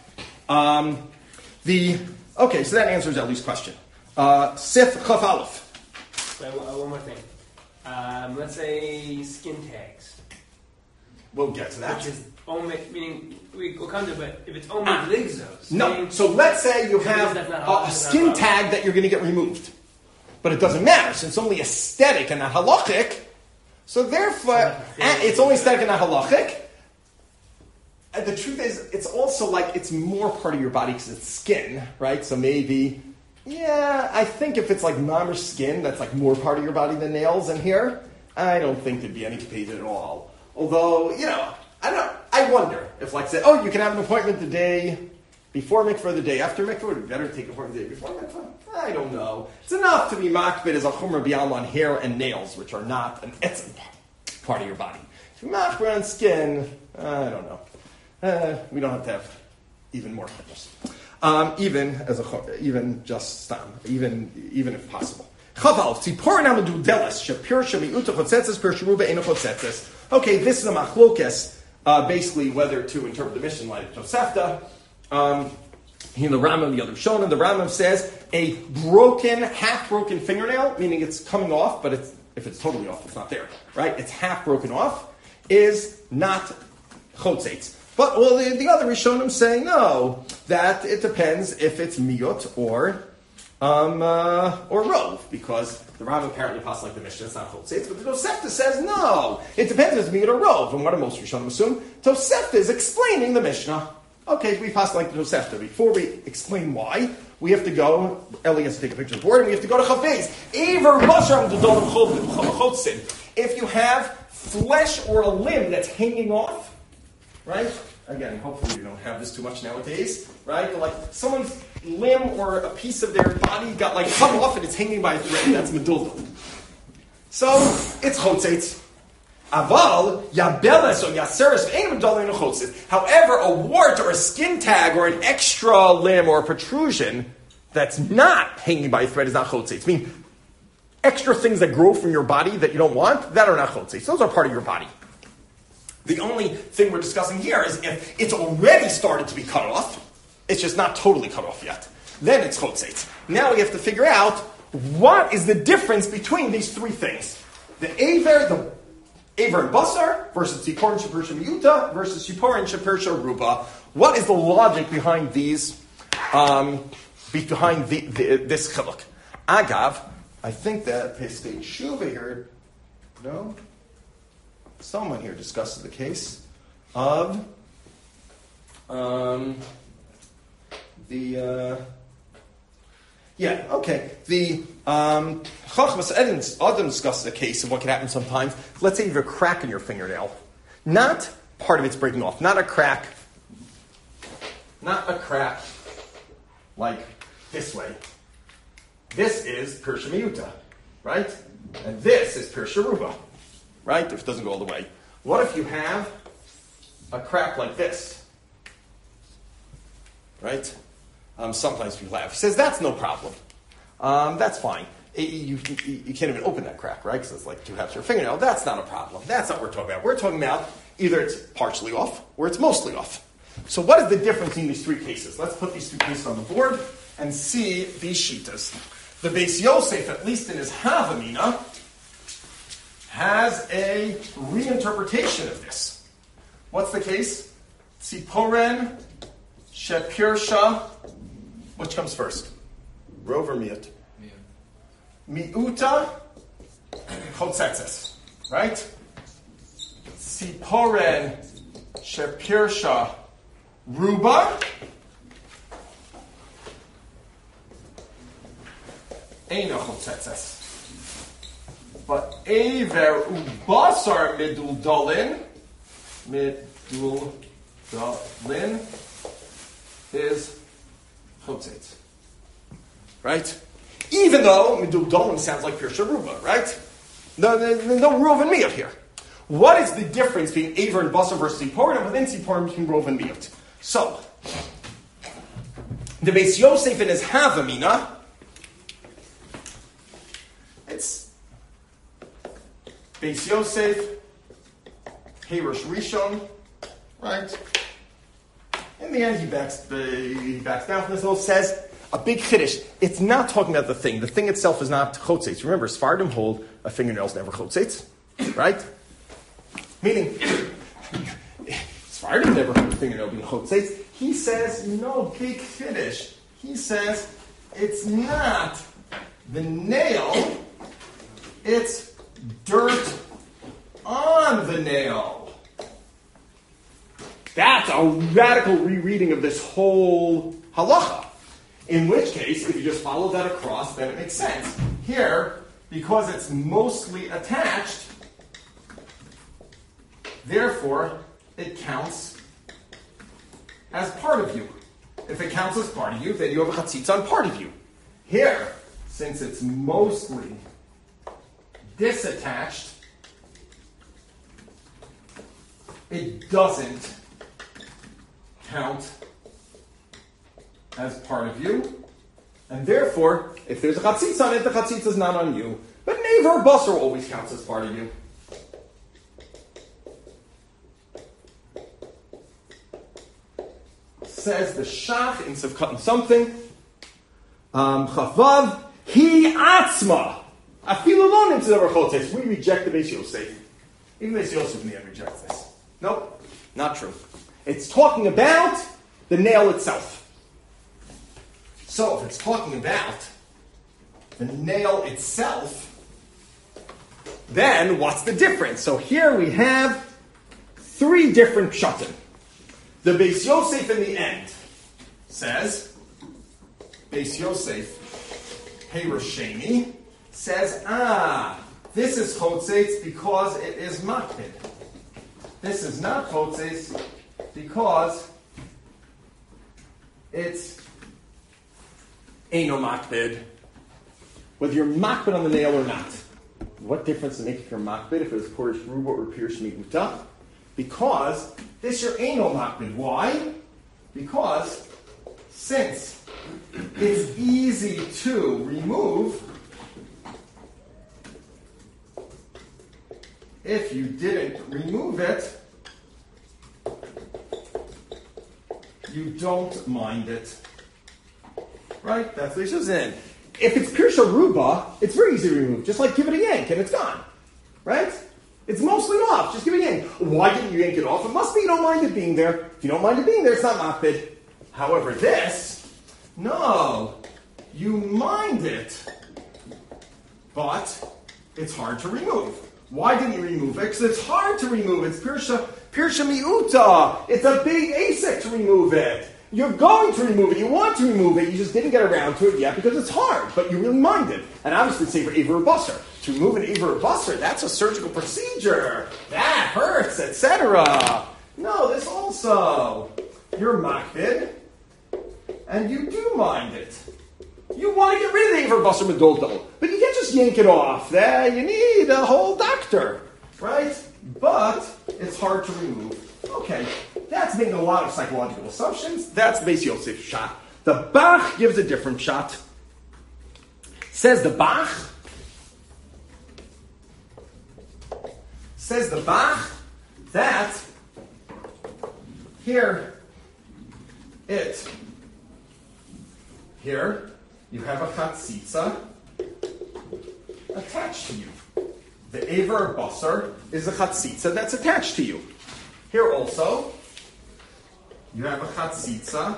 So that answers Ellie's question. Sif Chaf Aleph. One more thing. Let's say skin tags. We'll get to that. Which is omic, meaning we'll come to it, but if it's omic ligzos. No. So let's say you have a skin tag that you're going to get removed. But it doesn't matter, since it's only aesthetic and not halachic. So therefore, it's only aesthetic and not halachic. And the truth is, it's also like it's more part of your body because it's skin, right? So maybe, I think if it's like mamish skin, that's like more part of your body than nails and hair, I don't think there'd be any debate at all. Although, I wonder if like say, you can have an appointment the day before mikvah, the day after mikvah, would it be better to take an appointment the day before mikvah? I don't know. It's enough to be makbid as a chumrah b'alma on hair and nails, which are not an etzem part of your body. If you're makbid on skin, I don't know. We don't have to have even more chumras. Even if possible. Okay, this is a machlokes, basically whether to interpret the Mishnah like Tosefta. Here the Rambam, the other Shonim, the Rambam says a half-broken fingernail, meaning it's coming off, but if it's totally off, it's not there, right? It's half broken off, is not chotzetz. But all the other Rishonim say no, that it depends if it's miyot or rov, because the Rambam apparently passes like the Mishnah, it's not chotzetz, but the Tosefta says no, it depends if it's miyot or rov, and what do most Rishonim assume? Tosefta is explaining the Mishnah. Okay, we pass like the Tosefta. Before we explain why, we have to go, Eli has to take a picture of the board, and we have to go to Chavez. If you have flesh or a limb that's hanging off, right? Again, hopefully you don't have this too much nowadays, right? But like someone's limb or a piece of their body got like cut off and it's hanging by a thread. That's medulla. So it's chotzetz. Aval yabeles or yaseres ain't medulla in chotzetz. However, a wart or a skin tag or an extra limb or a protrusion that's not hanging by a thread is not chotzetz. I mean, extra things that grow from your body that you don't want, that are not chotzetz. Those are part of your body. The only thing we're discussing here is if it's already started to be cut off, it's just not totally cut off yet. Then it's chotzetz. Now we have to figure out what is the difference between these three things. The Aver and Basar versus Tzipor and Shapir Shemiyuta versus Shipor and Shapir Sharuba. What is the logic behind these, this chiluk? Agav, I think that Pesach Shuva here, no? Someone here discusses the case of the Chachmas Adam discusses the case of what can happen sometimes. Let's say you have a crack in your fingernail. Not part of it's breaking off. Not a crack like this way. This is Pirsha Miyuta, right? And this is Pirsha Ruba. Right? If it doesn't go all the way. What if you have a crack like this? Right? Sometimes people have. He says, that's no problem. That's fine. You can't even open that crack, right? Because it's like 2 halves of your fingernail. That's not a problem. That's not what we're talking about. We're talking about either it's partially off or it's mostly off. So what is the difference in these three cases? Let's put these three cases on the board and see these shitas. The Beis Yosef, at least in his Havamina, has a reinterpretation of this. What's the case? Tziporen shepirsha. Which comes first? Rov or miut? Miuta chotzetzes. Right? Tziporen shepirsha ruba. Eina chotzetzes. But Aver Ubasar Midul Dalin is Chotzetz. Right? Even though Midul Dalin sounds like Pirsha Ruba, right? No Rov and Miyot here. What is the difference between Aver and Basar versus Tziporim, and within Tziporim between Rov and Miyot? So, the Beis Yosef in his Havamina, it's Beis Yosef, Heirosh Rishon, right? In the end, he backs down from this. Little says a big chiddush. It's not talking about the thing. The thing itself is not chotzetz. Remember, Sephardim hold a fingernail's never chotzetz, right? Meaning, Sephardim never hold a fingernail being chotzetz. He says no big chiddush. He says it's not the nail. It's dirt on the nail. That's a radical rereading of this whole halacha. In which case, if you just follow that across, then it makes sense. Here, because it's mostly attached, therefore, it counts as part of you. If it counts as part of you, then you have a chatzitz on part of you. Here, since it's mostly disattached, it doesn't count as part of you. And therefore, if there's a chatzitz on it, the chatzitz is not on you. But Never or Basar always counts as part of you. Says the Shach in Sivkatan something. Chavav, Hi Atzma. Afilu lo nimtzeh davar chotzetz. We reject the Beis Yosef. Even Beis Yosef in the end rejects this. Nope, not true. It's talking about the nail itself. So if it's talking about the nail itself, then what's the difference? So here we have three different pshatim. The Beis Yosef in the end says, Beis Yosef, Heirosheni, says, this is chotzetz because it is makpid. This is not chotzetz because it's eino makpid. Whether you're makpid on the nail or not. What difference does it make if you're makpid, if it was Porish Ruba or Pirish Mi'uta? Because this you're eino makpid. Why? Because since it's easy to remove, if you didn't remove it, you don't mind it. Right? That's what it's in. If it's Pirsha Ruba, it's very easy to remove. Just like give it a yank and it's gone. Right? It's mostly off. Just give it a yank. Why didn't you yank it off? It must be you don't mind it being there. If you don't mind it being there, it's not makpid. However, this, no. You mind it. But it's hard to remove. Why didn't you remove it? Because it's hard to remove. It's Pirsha Mi'uta. It's a big asek to remove it. You're going to remove it. You want to remove it. You just didn't get around to it yet because it's hard. But you really mind it. And obviously, say for Aver or Basar. To remove an Aver or Basar, that's a surgical procedure. That hurts, etc. No, this also. You're makpid. And you do mind it. You want to get rid of the Aver Basar Medoldo. But you can't just yank it off. You need a whole doctor. Right? But it's hard to remove. Okay. That's making a lot of psychological assumptions. That's Beis Yosef's shot. The Bach gives a different shot. Says the Bach that here Here, you have a chatzitza attached to you. The Aver Basar is a chatzitza that's attached to you. Here also, you have a chatzitza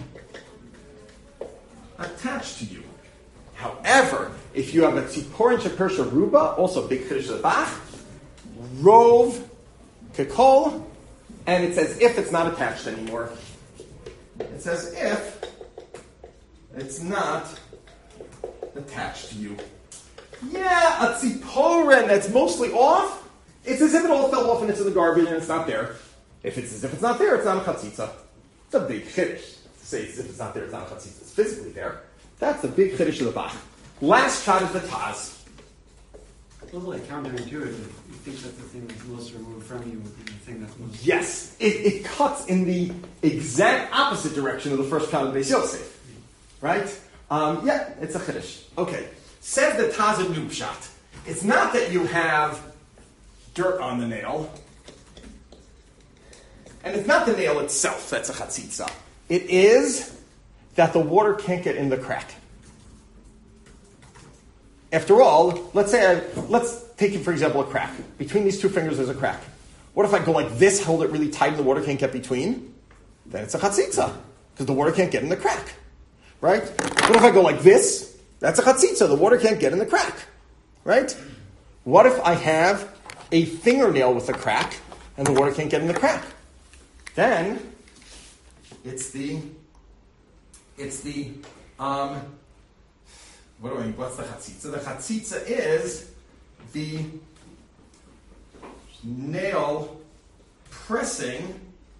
attached to you. However, if you have a tziporin shepersha ruba, also big chiddush of the Bach, rov kekol, and it says if it's not attached anymore. It says if it's not attached to you. Yeah, a tziporin that's mostly off, it's as if it all fell off and it's in the garbage and it's not there. If it's not there, it's not a chatzitza. It's a big chiddush. To say it's as if it's not there, it's not a chatzitza. It's physically there. That's the big chiddush of the Bach. Last shot is the Taz. It's a little like counterintuitive. You think that the thing that's most removed from you would be the thing that's most... Yes, it cuts in the exact opposite direction of the first shot of Beis Yosef. Right? Yeah, it's a chiddush. Okay. Says the Taz of Nubshat. It's not that you have dirt on the nail. And it's not the nail itself that's a chatzitza. It is that the water can't get in the crack. After all, let's take, for example, a crack. Between these two fingers, there's a crack. What if I go like this, hold it really tight, and the water can't get between? Then it's a chatzitza, because the water can't get in the crack. Right? What if I go like this? That's a chatzitza. The water can't get in the crack. Right? What if I have a fingernail with a crack, and the water can't get in the crack? Then, what's the chatzitza? The chatzitza is the nail pressing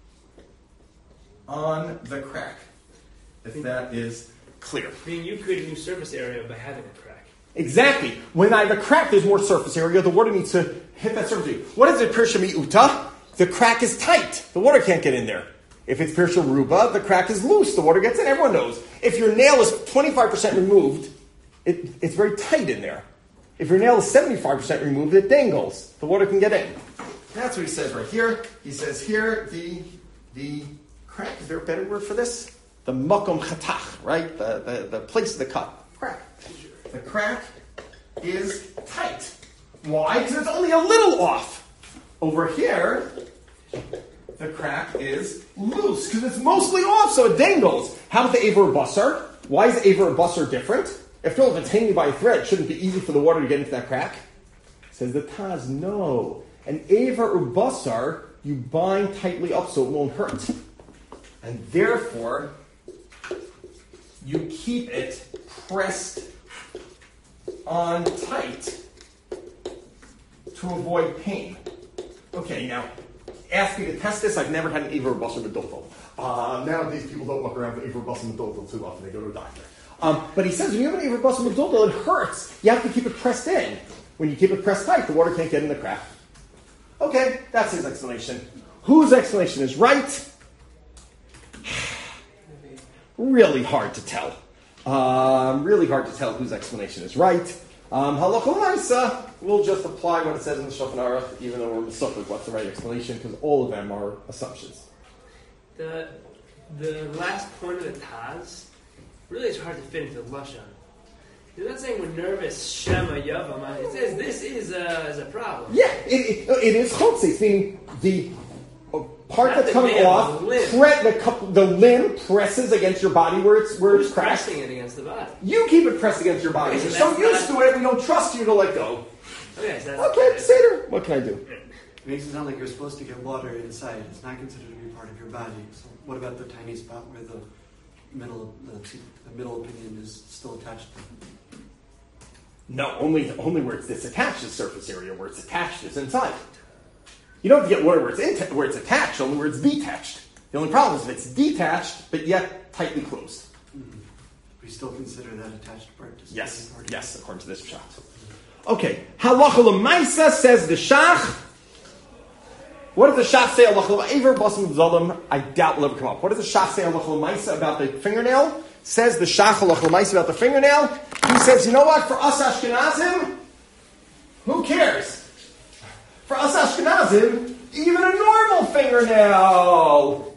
on the crack. If that is clear. I mean, you create a new surface area by having a crack. Exactly. When I have a crack, there's more surface area. The water needs to hit that surface area. What is it, Pirsha Mi'uta? The crack is tight. The water can't get in there. If it's Pirsha Ruba, the crack is loose. The water gets in. Everyone knows. If your nail is 25% removed, it's very tight in there. If your nail is 75% removed, it dangles. The water can get in. That's what he says right here. He says here, the crack, is there a better word for this? The makom chatach, right? The place of the cut. Crack. The crack is tight. Why? Because it's only a little off. Over here, the crack is loose because it's mostly off, so it dangles. How about the Aver Basar? Why is Aver Basar different? After all, if it's hanging by a thread, shouldn't it be easy for the water to get into that crack? Says the Taz, no. An Aver Basar, you bind tightly up so it won't hurt. And therefore, you keep it pressed on tight to avoid pain. Okay, now, ask me to test this. I've never had an Aver Basar Medotel. Nowadays, people don't walk around with Aver Basar Medotel too often. They go to a doctor. But he says, when you have an Aver Basar Medotel, it hurts. You have to keep it pressed in. When you keep it pressed tight, the water can't get in the crack. Okay, that's his explanation. Whose explanation is right? Really hard to tell. Really hard to tell whose explanation is right. Halacha L'maisa, we'll just apply what it says in the Shulchan Aruch, even though we're misuffered what's the right explanation, because all of them are assumptions. The last point of the Taz, really it's hard to fit into the Lashon. You're not saying we're nervous, Shema, Yavam. It says this is a problem. Yeah, it is chotzeis, meaning the part Not that's the coming nail, off, the limb presses against your body where it's Who's cracked. pressing it against the body? You keep it pressed against your body. Okay, You're so so that's used to it, we don't trust you to let go. Okay, so Okay, Seder, what can I do? It makes it sound like you're supposed to get water inside. It's not considered to be part of your body. So what about the tiny spot where the middle opinion is still attached to? No, only where it's disattached is surface area. Where it's attached is inside. You don't have to get water where it's attached, only where it's detached. The only problem is if it's detached, but yet tightly closed. Mm-hmm. We still consider that attached part to Yes, part. yes, according to this pshat. Okay, halacha l'maisa says the shach. What does the shach say? Halacha l'maver basim zalim. I doubt will ever come up. What does the shach say? Halacha l'maisa about the fingernail? Says the shach halacha l'maisa about the fingernail. He says, you know what? For us Ashkenazim, who cares? For us Ashkenazim, even a normal fingernail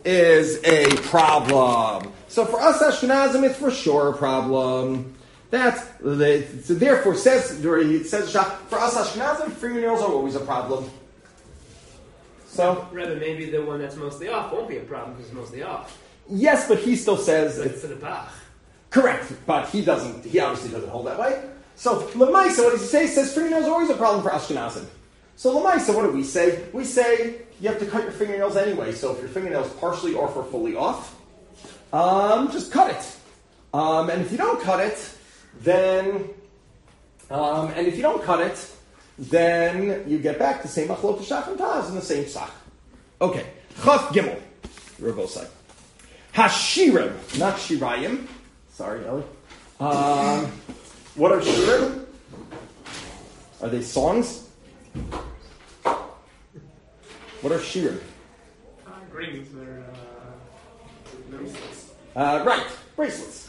is a problem. So for us Ashkenazim, it's for sure a problem. So therefore, it says for us Ashkenazim, fingernails are always a problem. So, Rebbe, maybe the one that's mostly off won't be a problem because it's mostly off. yes, but he still says It's to the Bach. correct, but he obviously doesn't hold that way. So, Lamaisa, what does he say? He says fingernails are always a problem for Ashkenazim. So, Lamaisa, what do we say? We say you have to cut your fingernails anyway. So, if your fingernails partially off or fully off, just cut it. And if you don't cut it, then you get back the same machlok shach and taz in the same sach. Okay, Chaf Gimel, Rebosai. Hashirim, not Shirayim. Sorry, Ellie. What are Shirim? Are they songs? What are Shirim? Rings or bracelets. Right, bracelets.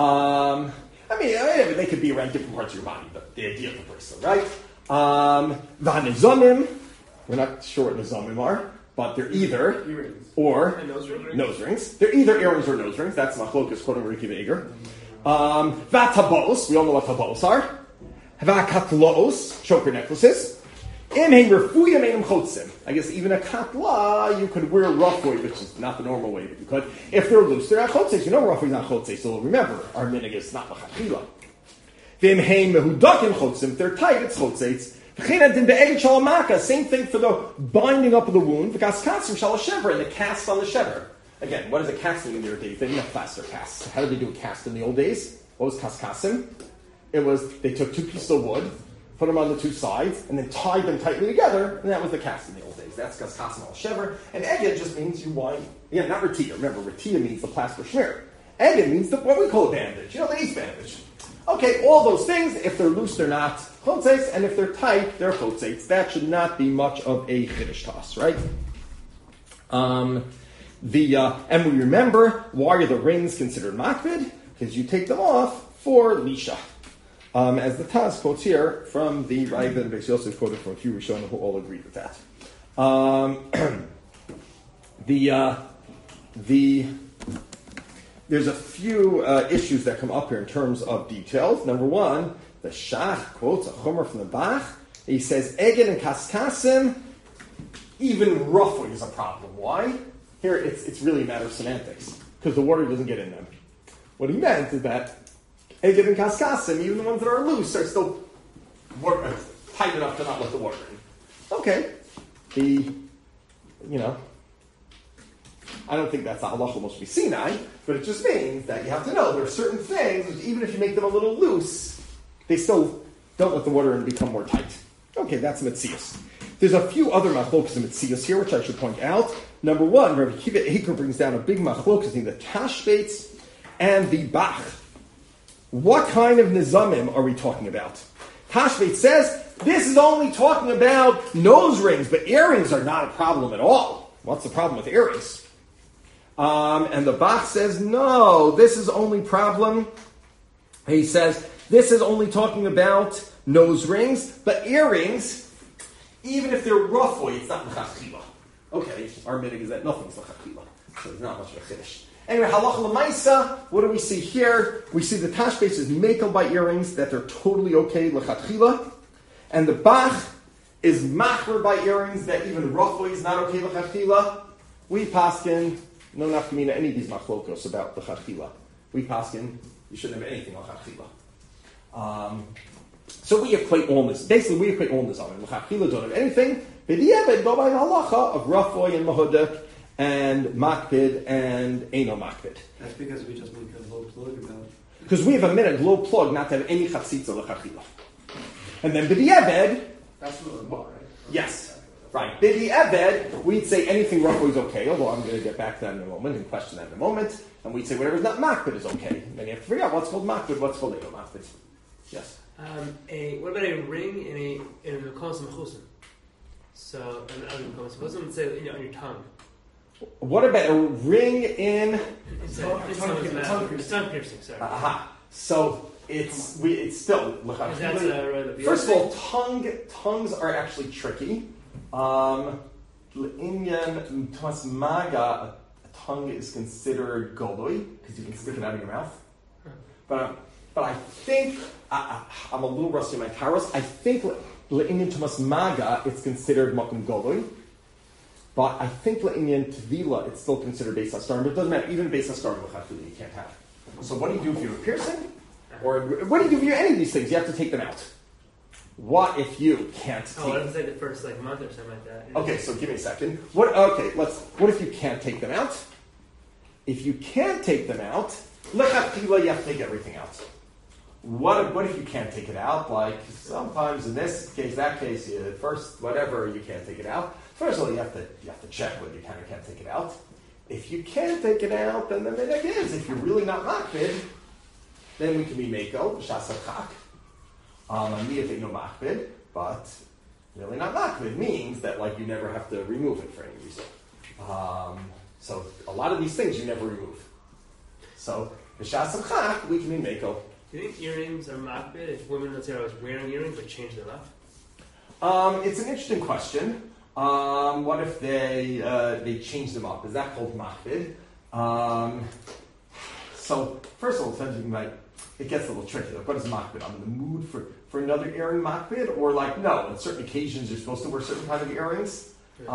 They could be around different parts of your body, but the idea of the bracelet, right? V'hanizamim, we're not sure what nizamim are, but they're either Earrings. or And nose rings. They're either earrings or nose rings. That's machlokas quoting Ricky Vager. V'tabos, we all know what tabos are. V'katlos, choker necklaces. I guess even a katla you could wear roughly, which is not the normal way, but you could. If they're loose, they're not chotzeis. You know roughly is not chotzeis, so remember, our minig is not l'chachila. V'imheim mehudakim chotzim, they're tight, it's chotzeis. Same thing for the binding up of the wound. And the cast on the shever. Again, what is a casting in their days? They didn't have plaster casts. How did they do a cast in the old days? What was kaskasim? It was, they took two pieces of wood, put them on the two sides, and then tied them tightly together, and that was the cast in the old days. That's kaskasim al shever. And eged just means you wind, again, not retia. Remember, retia means the plaster schmear. Eged means what we call a bandage. You know, the ace bandage. Okay, all those things, if they're loose, they're not chotzeis, and if they're tight, they're chotzeis. That should not be much of a chiddush toss, right? And we remember, why are the rings considered makvid? Because you take them off for lisha. As the Taz quotes here from the Rav and Beis Yosef quoted from a few Rishonim who all agree with that. There's a few issues that come up here in terms of details. Number one, the Shach quotes a Chomer from the Bach. He says, Eged and Kaskasim, even roughly is a problem. Why? Here, it's really a matter of semantics, because the water doesn't get in them. What he meant is that Eged and Kaskasim, even the ones that are loose, are still tight enough to not let the water in. Okay. I don't think that's the halacha must be Sinai, but it just means that you have to know there are certain things, which even if you make them a little loose, they still don't let the water in and become more tight. Okay, that's Metzias. There's a few other machlokas in Metzias here, which I should point out. Number one, Rabbi Akiva Eicher brings down a big machlokas in the Tashbates and the Bach. What kind of nizamim are we talking about? Tashbet says, this is only talking about nose rings, but earrings are not a problem at all. What's the problem with earrings? And the Bach says, no, this is only problem. He says, this is only talking about nose rings, but earrings, even if they're roughly, it's not l'chachila. Okay, our minig is that nothing's l'chachila, so there's not much of a chiddush. Anyway, halacha l'maisa, what do we see here? We see the Tashbes is makel by earrings, that they're totally okay l'chachila, and the Bach is machmer by earrings, that even roughly is not okay l'chachila. We paskin, no nafkamina, any of these machlokos about l'chachila. We paskin, you shouldn't have anything l'chachila. So we equate all this. Basically, we equate all this on it. L'chachila don't have anything. B'di'eved, go by the halacha of Rafoy and Mahudek and Makpid and Eino Makpid. That's because we just make a low plug about. Because we have a minute low plug not to have any chatzitza l'chachila. And then b'di'eved. That's the law, right? Yes. Right. B'di'eved, we'd say anything Rafoy is okay, although I'm going to get back to that in a moment and question that in a moment. And we'd say whatever's not Makpid is okay. And then you have to figure out what's called Makpid, what's called Eino Makpid. Yes. What about a ring in a Mekonos Mechusim? So, an Mekonos Mechusim, let's say on your tongue. What about a ring in? It's tongue piercing. Sorry. Aha. So it's still. First of all, tongues are actually tricky. tongue is considered goloi because you can stick it out of your mouth. But I think I'm a little rusty on my karos. I think le'inyan tumas maga it's considered makom goloi, but I think le'inyan tvila it's still considered beis hastarim. But it doesn't matter. Even beis hastarim l'chafili you can't have. So what do you do if you have a piercing? Or what do you do if you have any of these things? You have to take them out. What if you can't take? What if it's like the first month or something like that? Okay, so give me a second. What if you can't take them out? If you can't take them out, lechatchila, you have to take everything out. What if you can't take it out? Like sometimes in this case, that case, first whatever you can't take it out. First of all, you have to check whether you can or can't take it out. If you can't take it out, then the minhag is if you're really not makbid, then we can be meko b'shas chak. No makbid, but really not makbid means that you never have to remove it for any reason. So a lot of these things you never remove. So b'shas chak we can be meko. Do you think earrings are makbid if women, let's say, are wearing earrings but change them up? It's an interesting question. What if they change them up? Is that called makbid? So first of all, it gets a little tricky. What is makbid? I'm in the mood for another earring makbid, or no? On certain occasions, you're supposed to wear certain kind of earrings.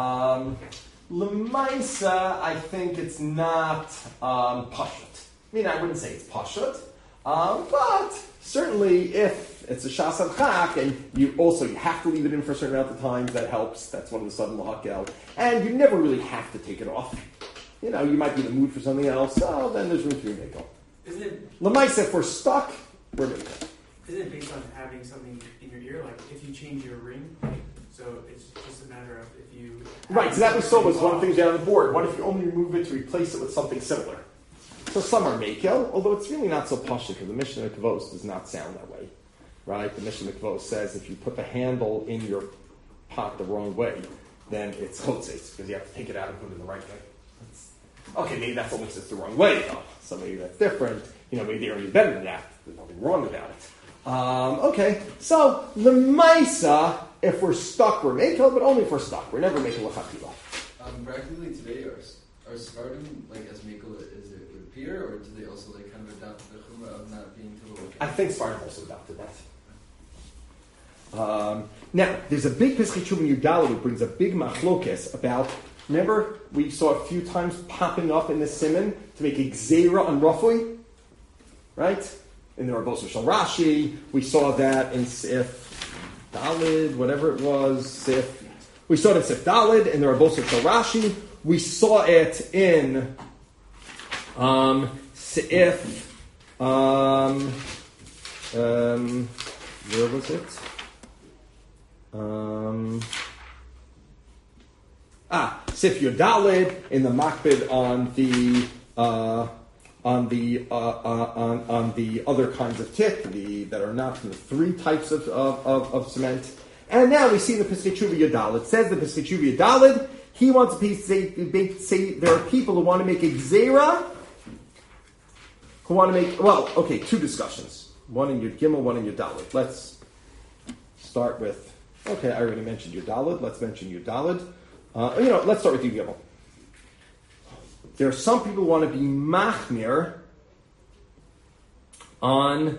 L'maisa, I think it's not pashut. I mean, I wouldn't say it's pashut, but certainly if it's a shas chak and you have to leave it in for a certain amount of times, that helps. That's one of the sudden lahakel, and you never really have to take it off. You might be in the mood for something else, so then there's room for your makeup. Isn't it? L'maisa, if we're stuck, we're makeup. Isn't it based on having something in your ear? Like if you change your ring, so it's just a matter of if you. Right. So that we saw was one of the things down on the board. What if you only remove it to replace it with something similar? So some are mekel, although it's really not so pashut because the Mishnah Kavos does not sound that way, right? The Mishnah Kavos says if you put the handle in your pot the wrong way, then it's chotzes because you have to take it out and put it in the right way. Okay, maybe that's almost just the wrong way though. So maybe that's different. Maybe they're already better than that. There's nothing wrong about it. Okay, so the Maisa, if we're stuck, we're mekel, but only if we're stuck. We're never mekel l'chakila. Practically today, are Sephardim as mekel as it would appear, or do they also kind of adopt the chumrah of not being total? I think Sephardim also adopted that. Now, there's a big Pesach Chuvah in Yudala that brings a big machlokes about. Remember, we saw a few times popping up in the Siman to make a gzeira on Rafui, right? In the Rabos Shal Rashi, we saw that in Sif Dalid, whatever it was. We saw it in Sif Dalid in the Rabos Shal Rashi. We saw it in Sif. Where was it? Sif Yudalid in the Makbid on the other kinds of tik, that are not from the three types of cement. And now we see the Pesach Chuvah Yudalid. It says the Pesach Chuvah Yudalid, he wants to say there are people who want to make a gzeira, who want to make, two discussions. One in Yud Gimel, one in Yudalid. Let's start with, I already mentioned Yudalid. Let's mention Yudalid. Let's start with Yud Gimel. There are some people who want to be machmir on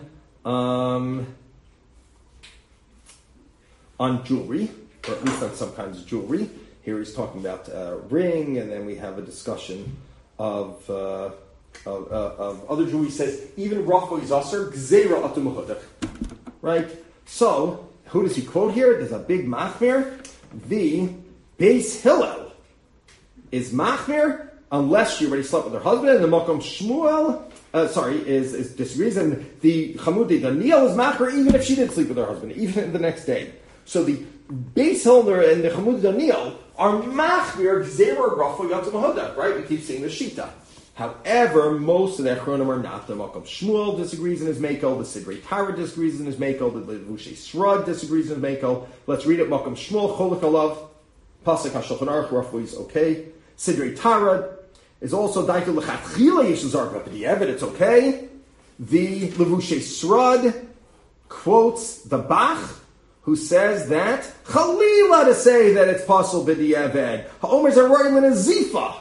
jewelry, or at least on some kinds of jewelry. Here he's talking about ring, and then we have a discussion of other jewelry. He says even rafo is aser gzeira atu mechudach, right? So who does he quote here? There's a big machmir. The Beis Hillel is machmir unless she already slept with her husband, and the Makom Shmuel, is disagrees, and the Chamudi Daniel is machmir even if she did sleep with her husband, even the next day. So the Beis Hillel and the Chamudi Daniel are machmir gzeira rafo yatzim mahudak, right? We keep seeing the shita. However, most of the Achronim are not. The Makom Shmuel disagrees in his Mako. The Sidrei Tara disagrees in his Mako. The Levushei Srud disagrees in his Mako. Let's read it. Makom Shmuel Cholik Alav. Pasuk HaShulchan Aruch roughly is okay. Sidrei Tara is also Daikel Lechatchila Yeshuzar, but the Evid it's okay. The Levushei Srud quotes the Bach, who says that Chalila to say that it's possible b'di'eved. Ha'omer Zaroy L'Nazifa.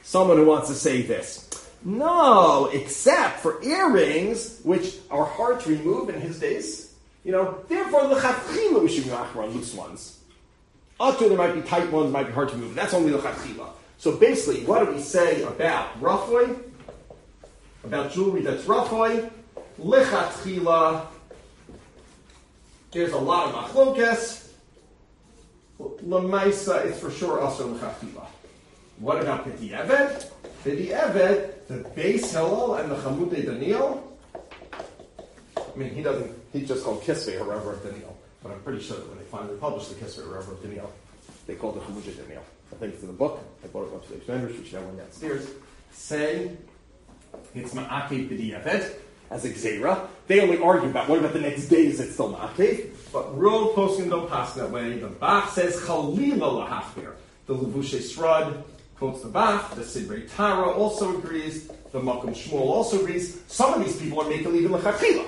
someone who wants to say this. No, except for earrings, which are hard to remove in his days. Therefore, l'chatchila we should be machmer on loose ones. After there might be tight ones, might be hard to move. That's only l'chatchila. So basically, what do we say about rafoi? About jewelry that's rafoi? L'chatchila. There's a lot of machlokes. L'maisa, it's for sure also l'chatchila. What about Pidi Eved? Pidi Eved, the base Hillel and the Chamudei Daniel. I mean, he just called Kisvei Harav of Daniel. But I'm pretty sure that when they finally published the Kisvei Harav of Daniel, they called it Chamudei Daniel. I think it's in the book. I brought it up to the expanders, which now went downstairs. Say, it's Ma'akev Pidi Eved, as a Gzeira. They only argue about what about the next day, is it still Ma'akev? But Rov Poskim don't pass that way. The Bach says, Chalila Lahachmir. The Levushe Srud quotes the Bach, the Sidrei Tara also agrees, the Makom Shmuel also agrees. Some of these people are making even l'chachila.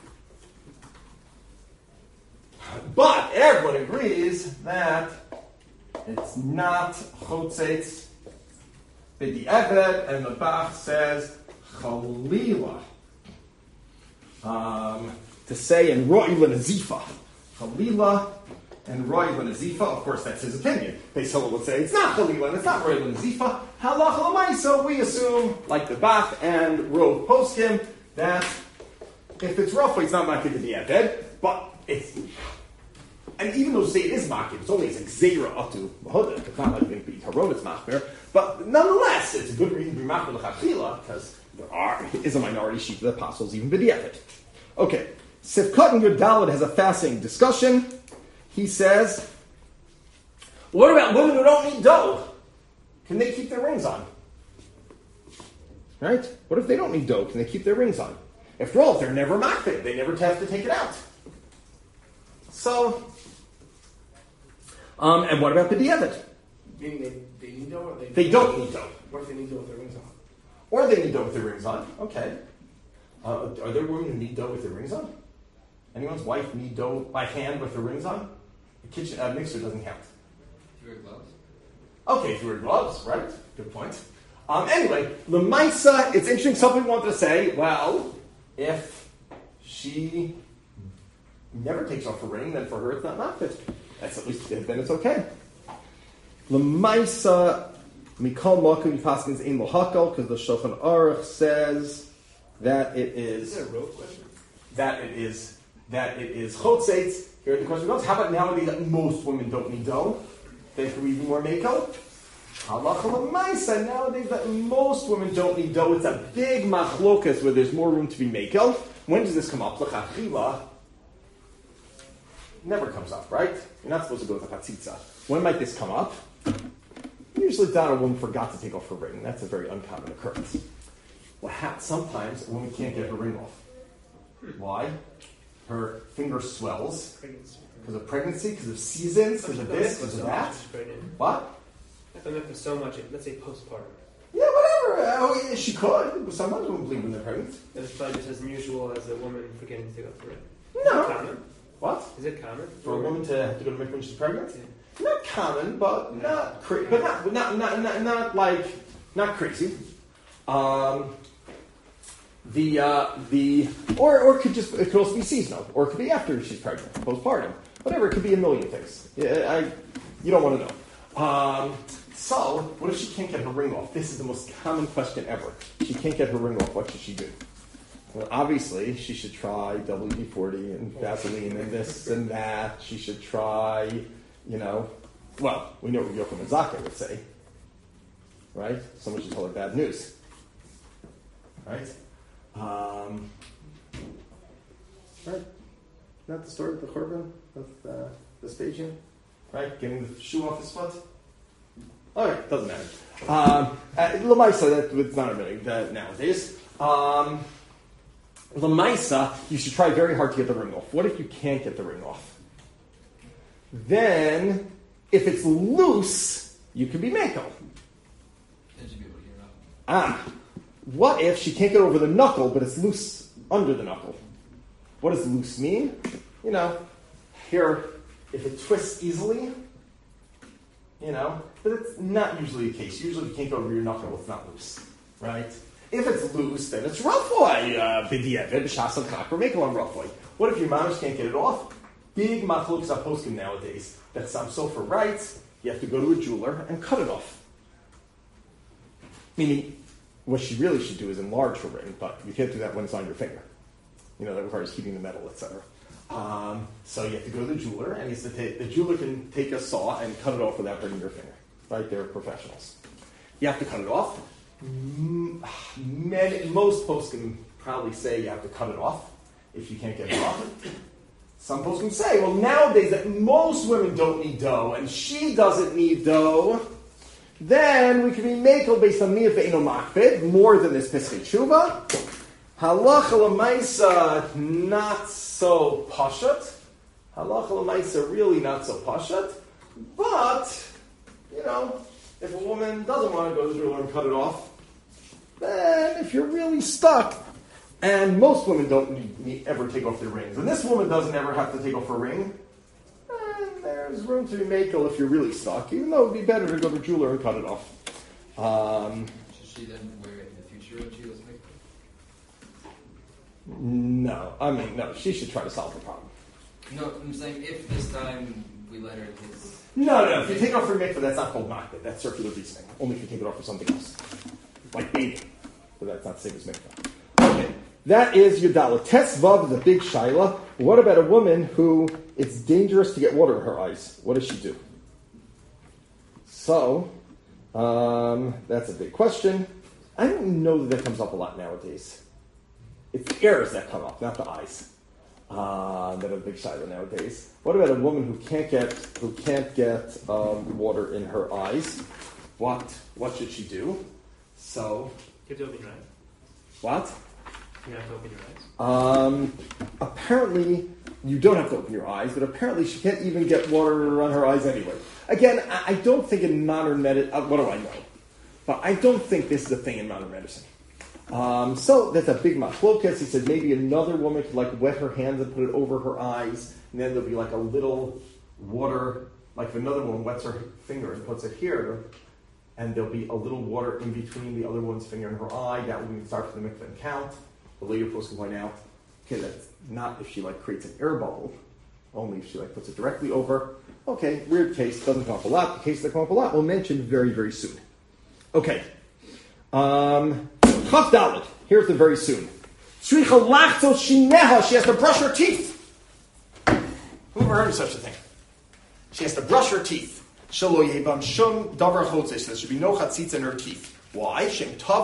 But everyone agrees that it's not chotzetz b'di eved, and the Bach says chalila. To say in ro'ila nazifa, chalila and ro'ila nazifa. Of course, that's his opinion. Beis Hillel would say it's not chalila and it's not ro'ila nazifa. Halacha l'maisa, we assume, like the Bach and Rov Poskim, that if it's roughly, it's not makif b'di eved, but it's. And even though say it is makif, it's only as a gzeira atu b'hoda. It's not like it be taronitz machmer, but nonetheless, it's a good reason to be machmer l'chachila because there is a minority sheep of the apostles even b'di'evet. Okay, Sifkat and Yud has a fascinating discussion. He says, "What about women who don't need dough? Can they keep their rings on? Right? What if they don't need dough? Can they keep their rings on? After all, if they're never makif, they never have to take it out. So." And what about B'di'evet? Meaning they need dough, or they don't need dough. What if they need dough with their rings on? Or they need dough with their rings on. Okay. Are there women who need dough with their rings on? Anyone's wife need dough by hand with their rings on? The kitchen mixer doesn't count. If you wear gloves? Okay, if you wear gloves, right? Good point. Anyway, Lemaisa, it's interesting. Some people wanted to say, well, if she never takes off her ring, then for her it's not makif. That's at least, then it's okay. Lemaisa, Mikol Makum Paskins Ein Lohakal, because the Shulchan Aruch says that it is. Is that a road question? That it is chotzeitz. Here the question goes: how about nowadays that most women don't need dough? They could be more mako. Halacha l'maisa. Nowadays that most women don't need dough. It's a big machlokas where there's more room to be mako. When does this come up? L'chachila never comes up, right? You're not supposed to go with a chatzitza. When might this come up? Usually, a woman forgot to take off her ring. That's a very uncommon occurrence. Sometimes a woman can't get her ring off. Why? Her finger swells because of pregnancy, because of seasons, because of this, because of that. What? I thought that for so much, let's say postpartum. Yeah, whatever. She could. Sometimes women bleed when they're pregnant. That is probably just as unusual as a woman forgetting to take off her ring. No. Is it common? What? Is it common for a woman to go to mikveh when she's pregnant? Yeah. Not common, but not crazy. But not like not crazy. Or it could also be seasonal, or it could be after she's pregnant, postpartum, whatever. It could be a million things. You don't want to know. So, what if she can't get her ring off? This is the most common question ever. She can't get her ring off. What should she do? Well, obviously, she should try WD-40 and Vaseline and this and that. She should try, we know what Yochum and Zaka would say, right? Someone should tell her bad news, right? Right? Not the story of the Churban, of the staging, right? Getting the shoe off his foot. All right, doesn't matter. L'maisa, it's not admitting that nowadays. L'maisa, you should try very hard to get the ring off. What if you can't get the ring off? Then, if it's loose, you can be mako. Then she'd be able to hear it. What if she can't get over the knuckle, but it's loose under the knuckle? What does loose mean? Here, if it twists easily, But it's not usually the case. Usually, if you can't go over your knuckle, it's not loose, right? If it's loose, then it's rafoi. B'diavad, b'shas al-chakra, make on rafoi. What if your mamish can't get it off? Big machlokas aposkim nowadays. That some sofer writes, you have to go to a jeweler and cut it off. Meaning, what she really should do is enlarge her ring, but you can't do that when it's on your finger. That requires heating the metal, etc. So you have to go to the jeweler, and the jeweler can take a saw and cut it off without burning your finger. Right? They're professionals. You have to cut it off. Most folks can probably say you have to cut it off if you can't get it off. Some folks can say, well, nowadays that most women don't need dough, and she doesn't need dough, then we can be makel based on miyah ve'eno makbid, more than this piskei tshuva. Halacha l'maisa, not so pashat. Halacha l'maisa, really not so pashat. But, if a woman doesn't want to go to the jeweler and cut it off, then if you're really stuck, and most women don't ever take off their rings, and this woman doesn't ever have to take off her ring, then there's room to be makel if you're really stuck, even though it would be better to go to the jeweler and cut it off. Should she then wear it in the future when she does make No. She should try to solve the problem. No, I'm saying if this time we let her his... No. If you take it off for mikvah, that's not called makbid. That's circular reasoning. Only if you take it off for something else. Like bathing. But that's not the same as mikvah. Okay. That is Yudala. Tes Vav is a big shaila. What about a woman who it's dangerous to get water in her eyes? What does she do? So, that's a big question. I don't know that comes up a lot nowadays. It's the ears that come up, not the eyes. That are a big shaila nowadays. What about a woman who can't get water in her eyes? What should she do? So, You have to open your eyes. what? You have to open your eyes. Apparently, you don't have to open your eyes, but apparently she can't even get water on her eyes anyway. Again, I don't think in modern medicine, what do I know? But I don't think this is a thing in modern medicine. So that's a big machlokas. He said maybe another woman could wet her hands and put it over her eyes, and then there'll be a little water, like if another woman wets her finger and puts it here, and there'll be a little water in between the other one's finger and her eye. That would start for the mikvah and count. The later post can point out, okay, that's not if she creates an air bubble, only if she puts it directly over. Okay, weird case, doesn't come up a lot. The case that come up a lot we'll mention very, very soon. Okay. Chaf Dalet. Here's the very soon. She has to brush her teeth. Who ever heard of such a thing? She has to brush her teeth. There should be no chatzitz in her teeth. Why? If she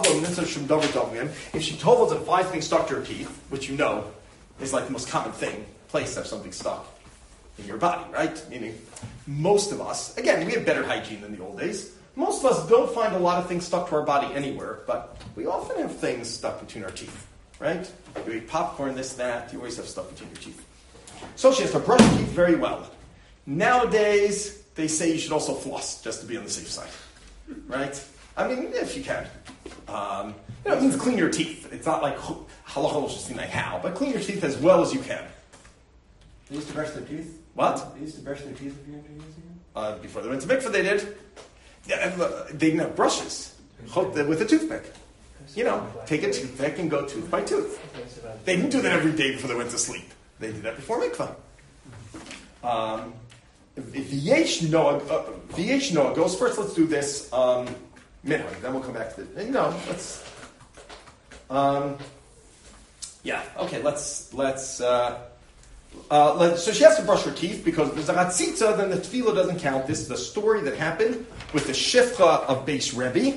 tovels and finds things stuck to her teeth, which is the most common place to have something stuck in your body, right? Meaning, most of us, again, we have better hygiene than the old days. Most of us don't find a lot of things stuck to our body anywhere, but we often have things stuck between our teeth, right? You eat popcorn, this, that, you always have stuff between your teeth. So she has to brush her teeth very well. Nowadays, they say you should also floss, just to be on the safe side, right? If you can. It means clean your teeth. It's not like halacha just like how, but clean your teeth as well as you can. They used to brush their teeth? What? They used to brush their teeth if you were using it? Before they went to mikvah, they did. Yeah, they didn't have brushes. With a toothpick. Take a toothpick and go tooth by tooth. They didn't do that every day before they went to sleep. They did that before mikvah. If V'yesh Noah goes first, let's do this minhag. Then we'll come back to it. Let's. So she has to brush her teeth because if there's a chatzitza, then the tefillah doesn't count. This is the story that happened with the shifcha of Beis Rebbe.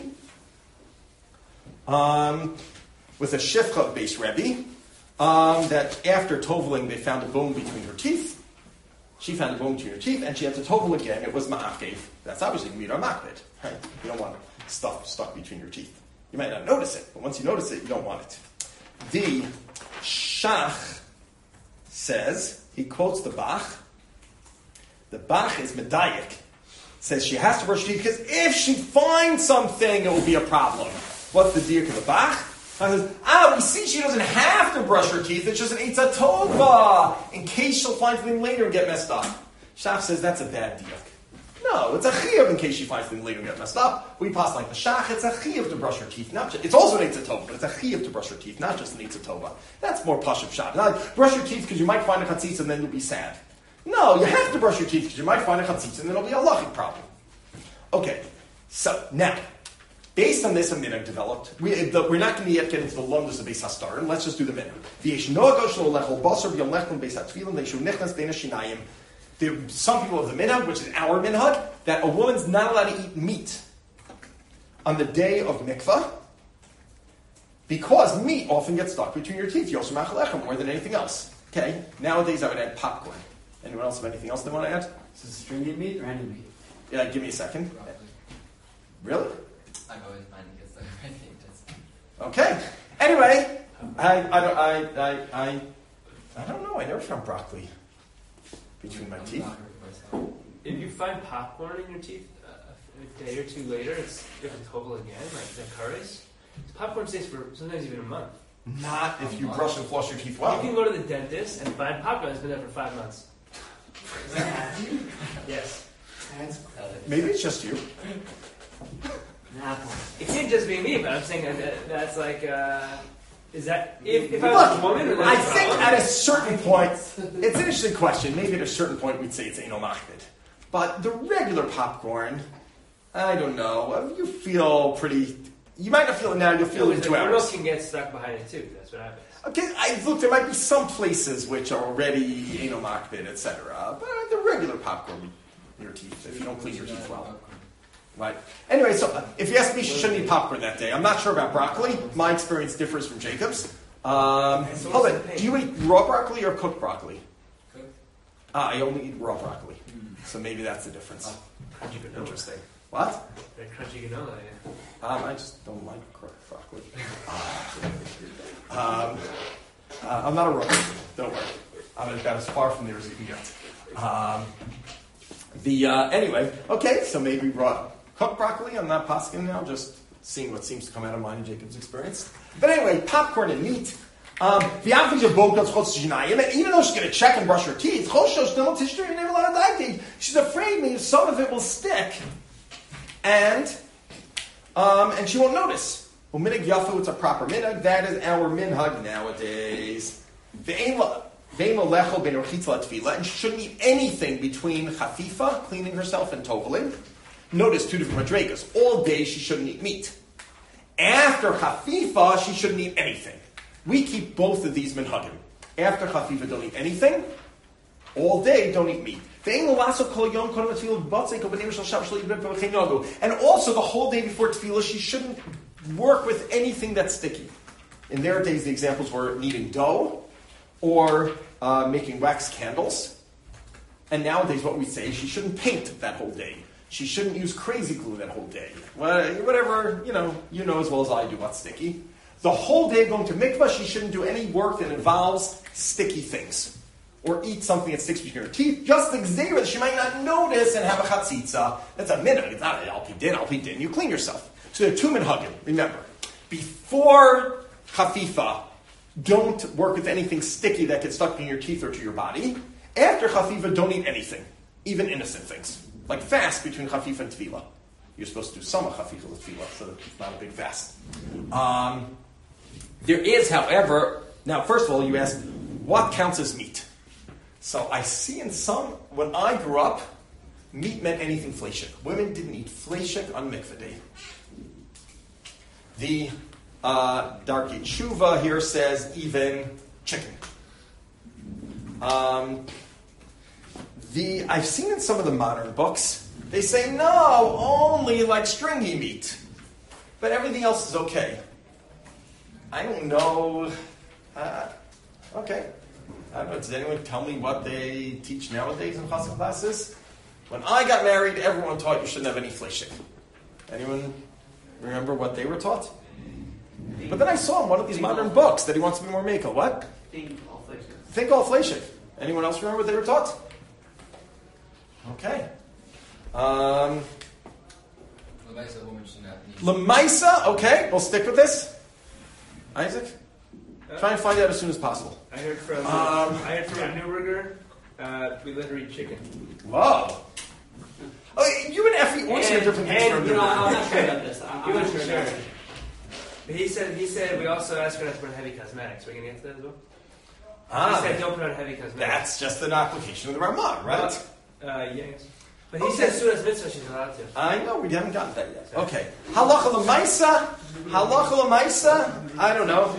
That after toveling, they found a bone between her teeth. She found a bone between her teeth, and she had to tovel again. It was ma'akev. That's obviously Mira Makbid, right? You don't want stuff stuck between your teeth. You might not notice it, but once you notice it, you don't want it. The Shach says, he quotes the Bach. The Bach is medayik. Says she has to brush her teeth because if she finds something, it will be a problem. What's the diuk of the Bach? I says, we see she doesn't have to brush her teeth. It's just an Eitzah Tova in case she'll find something later and get messed up. Shach says that's a bad diuk. No, it's a chiyuv in case she finds things later and get messed up. We pass like the shach, it's a chiyuv to brush her teeth. Not just, it's also an Eitzah Tova, but it's a chiyuv to brush her teeth, not just an Eitzah Tova. That's more pashup shot. Not like, brush your teeth because you might find a chatzitza and then you'll be sad. No, you have to brush your teeth because you might find a chatzitza and then it'll be a halachic problem. Okay, so now, based on this, a minhag developed. We're not going to yet get into the lumdus of Beis Hastarim. Let's just do the minhag. Some people have the minhag, which is our minhag, that a woman's not allowed to eat meat on the day of mikvah because meat often gets stuck between your teeth. Yosem Achalechem more than anything else. Okay. Nowadays, I would add popcorn. Anyone else have anything else they want to add? Is this stringy meat or any meat? Yeah, give me a second. Broccoli. Really? I've always found it gets the right thing. Okay. Anyway, I don't know. I never found broccoli between my teeth. If you find popcorn in your teeth a day or two later, it's different total again, like the curries. Popcorn stays for sometimes even a month. Not if you brush and floss your teeth well. You can go to the dentist and find popcorn that's been there for 5 months. Yes. Maybe it's just you. An apple. It can't just be me, but I'm saying that's like, is that, if I was a woman, or I think at a certain point, it's an interesting question. Maybe at a certain point we'd say it's anal machbid. But the regular popcorn, I don't know. You feel pretty, you might not feel it now, you'll feel it in 2 The kernel hours. can get stuck behind it too, that's what happens. Okay, look, there might be some places which are already anal machbid, etc. But the regular popcorn in your teeth, if you don't clean your teeth well. Right. Anyway, so if you ask me, she shouldn't eat popcorn that day. I'm not sure about broccoli. My experience differs from Jacob's. Hold on. Do you eat raw broccoli or cooked broccoli? Cooked. I only eat raw broccoli. So maybe that's the difference. Crunchy granola. Interesting. What? Very crunchy granola, yeah. I just don't like cooked broccoli. I'm not a roast. Don't worry. I'm about as far from there as you can get. Anyway, okay, so maybe raw. Cooked broccoli, I'm not posking now, just seeing what seems to come out of mine and Jacob's experience. But anyway, popcorn and meat. Even though she's going to check and brush her teeth, she's afraid maybe some of it will stick, and she won't notice. Well, minhag yafu, it's a proper minhag. That is our minhag nowadays. And she shouldn't eat anything between chafifa, cleaning herself, and toveling. Notice 2 different madregas. All day she shouldn't eat meat. After chafifa, she shouldn't eat anything. We keep both of these minhagim. After chafifa, don't eat anything. All day, don't eat meat. And also the whole day before tefillah, she shouldn't work with anything that's sticky. In their days, the examples were kneading dough or making wax candles. And nowadays, what we say is she shouldn't paint that whole day. She shouldn't use crazy glue that whole day. Whatever, you know as well as I do what's sticky. The whole day going to mikvah, she shouldn't do any work that involves sticky things. Or eat something that sticks between her teeth. Just the gzeira that she might not notice and have a chatzitza. That's a minhag. It's not al pi din. You clean yourself. So there are 2 minhagim. Remember, before chafifa, don't work with anything sticky that gets stuck in your teeth or to your body. After chafifa, don't eat anything, even innocent things. Like fast between chafifa and tefillah. You're supposed to do some chafifa with tefillah, so it's not a big fast. There is, however, now first of all, you ask, what counts as meat? So I see in some, when I grew up, meat meant anything fleshik. Women didn't eat fleshik on mikveh day. The Darkei Tshuva here says even chicken. I've seen in some of the modern books, they say no, only like stringy meat. But everything else is okay. I don't know. Okay. I don't know. Does anyone tell me what they teach nowadays in chassid classes? When I got married, everyone taught you shouldn't have any fleshik. Anyone remember what they were taught? But then I saw in one of these modern books that he wants to be more makel. What? Think all fleshik. Think all fleshik. Anyone else remember what they were taught? Okay. Lemaisa, a woman should not eat. Lemaisa, okay, we'll stick with this. Isaac? Try and find out as soon as possible. I heard from a Newburger, we let her eat chicken. Whoa. You and Effie also have different things for You know, I'm not sure about this. He I'm not wasn't sure sure. about this. But he said we also asked her not to put on heavy cosmetics. We're going to get to that as well? He said don't put on heavy cosmetics. That's just an application of the Ramah, right? Yes. But he said Sudas Mitzvah she's allowed to. I know, we haven't gotten that yet. Okay. Halacha l'maisa? Halacha l'maisa? I don't know.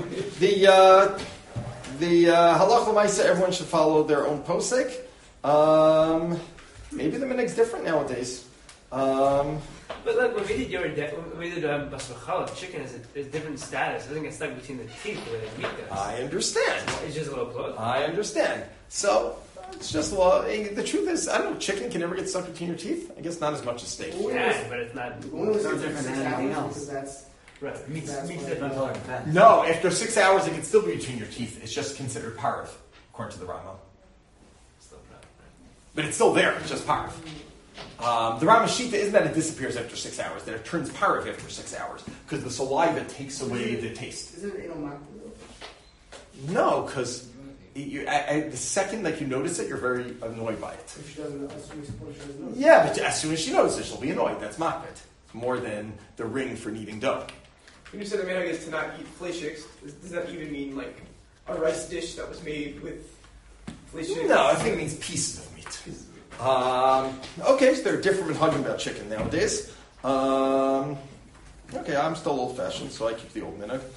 The halacha l'maisa, everyone should follow their own posek. Maybe the minhag's different nowadays. But look, when we did Bas B'chala, chicken is a different status. It doesn't get stuck between the teeth the way the meat does. I understand. It's just a little close. I understand. So, it's just law. The truth is, I don't know, chicken can never get stuck between your teeth. I guess not as much as steak. Yeah, but it's not. When was No it different 6 than anything hours? else. Because that's Right. Meat's That's different. That's all right, fat. No, after 6 hours, it can still be between your teeth. It's just considered parv, according to the Rama. Still not, But it's still there, it's just parv. The Rama Shita isn't that it disappears after 6 hours, that it turns parv after 6 hours, because the saliva takes away the taste. isn't it Enomak? No, because the second that you notice it, you're very annoyed by it. If she doesn't, she doesn't know. Yeah, but as soon as she notices, she'll be annoyed. That's makbet. More than the ring for kneading dough. When you said the minhag is to not eat fleischiks, does that even mean like a rice dish that was made with fleischiks? No, I think it means pieces of meat. Okay, so there are different minhagim about chicken nowadays. Okay, I'm still old-fashioned, so I keep the old minhag.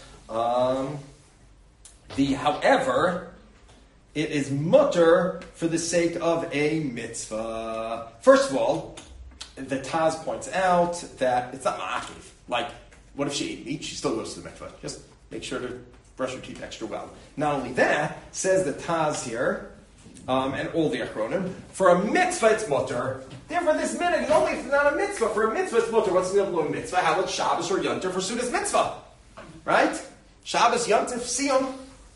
However, it is mutter for the sake of a mitzvah. First of all, the Taz points out that it's not ma'akiv. Like, what if she ate meat? She still goes to the mikvah. Just make sure to brush your teeth extra well. Not only that, says the Taz here, and all the Achronim, for a mitzvah it's mutter. Therefore, this minhag is only if it's not a mitzvah. For a mitzvah it's mutter. What's the other mitzvah? How about Shabbos or Yontif for Sudas mitzvah? Right? Shabbos, Yontif, Siyum.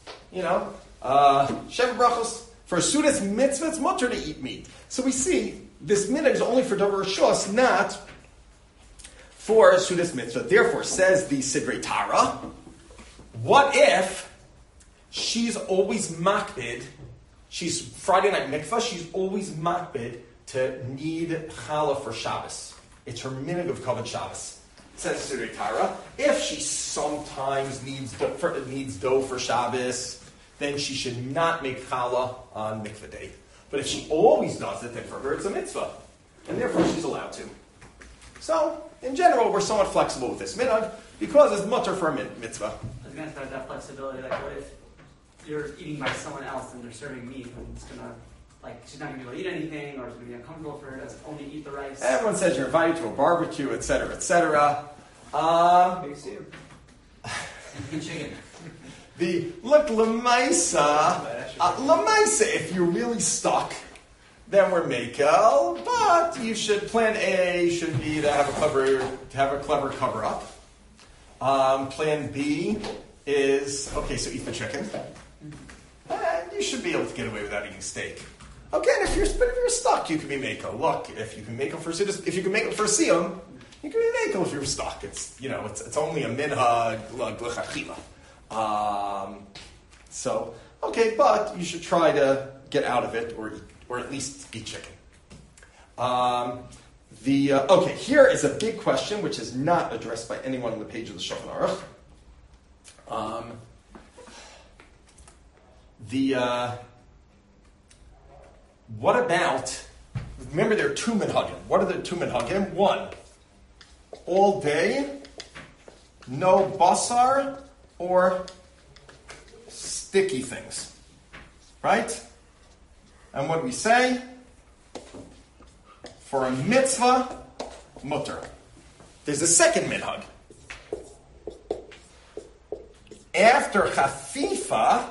Sheva brachos. For Sudas mitzvah, it's mutter to eat meat. So we see this minhag is only for Dover Shos, not for Sudas mitzvah. Therefore, says the Sidrei Tara, what if she's always makbid? She's Friday night mikvah. She's always makbid to need challah for Shabbos. It's her minhag of kavod Shabbos. Says Sidrei Tara, if she sometimes needs dough for Shabbos, then she should not make challah on mikvah day. But if she always does it, then for her it's a mitzvah. And therefore she's allowed to. So, in general, we're somewhat flexible with this minhag because it's mutter for a mitzvah. I was going to start that flexibility. Like, what if you're eating by someone else and they're serving meat and it's going to, like, she's not going to be able to eat anything or it's going to be uncomfortable for her to only eat the rice? Everyone says you're invited to a barbecue, etc., etc. Big Sam. Chicken. Lamaisa, if you're really stuck, then we're makel. But you should plan A should be to have a clever cover up. Plan B is so eat the chicken. And you should be able to get away without eating steak. Okay, and if you're stuck, you can be makel. Look, if you can make it for siyum, you can be makel if you're stuck. It's only a minhag l'chachila. But you should try to get out of it, or at least eat chicken. Here is a big question which is not addressed by anyone on the page of the Shulchan Aruch. What about? Remember, there are two minhagim. What are the two minhagim? One, all day, no basar or sticky things, right? And what do we say? For a mitzvah, mutter. There's a second minhag. After chafifa,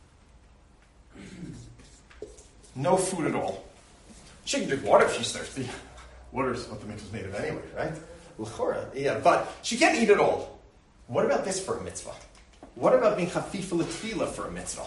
no food at all. She can drink water if she's thirsty. Water is what the mitzvah is made of anyway, right? L'chora, yeah, but she can't eat at all. What about this for a mitzvah? What about being chafifa l'tfila for a mitzvah?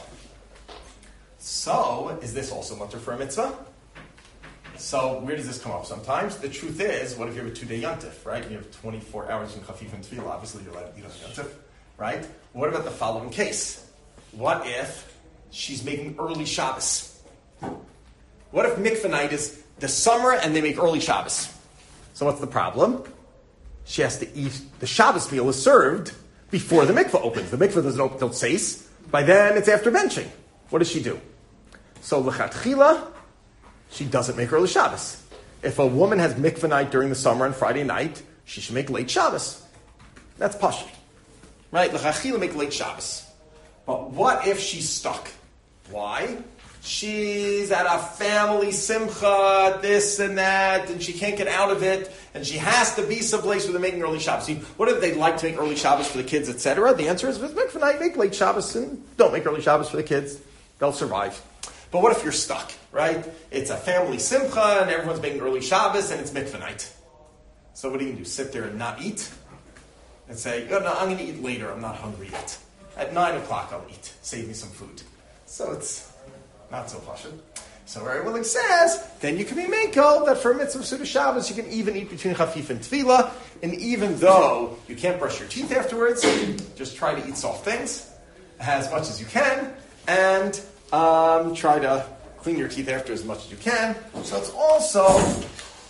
So, is this also mutter for a mitzvah? So, where does this come up? Sometimes the truth is, what if you have a 2-day yontif, right? You have 24 hours in chafifa and tefillah. Obviously, you're allowed to eat on yontif, right? What about the following case? What if she's making early Shabbos? What if mikveh night is the summer and they make early Shabbos? So what's the problem? She has to eat, the Shabbos meal is served before the mikveh opens. The mikveh doesn't open till Tseis. By then, it's after benching. What does she do? So l'chatchila, she doesn't make early Shabbos. If a woman has mikveh night during the summer and Friday night, she should make late Shabbos. That's pashut. Right? L'chachila make late Shabbos. But what if she's stuck? Why? She's at a family simcha, this and that, and she can't get out of it, and she has to be someplace where they're making early Shabbos. See, what if they like to make early Shabbos for the kids, etc.? The answer is, with mikveh night, make late Shabbos, and don't make early Shabbos for the kids. They'll survive. But what if you're stuck, right? It's a family simcha, and everyone's making early Shabbos, and it's mikveh night. So what are you going to do? Sit there and not eat? And say, oh, no, I'm going to eat later. I'm not hungry yet. At 9 o'clock, I'll eat. Save me some food. So it's not so pashut. So Ari Willing says, then you can be mekel that for a mitzvah Suda Shabbos, you can even eat between chafif and tefillah. And even though you can't brush your teeth afterwards, just try to eat soft things as much as you can. And try to clean your teeth after as much as you can. So it's also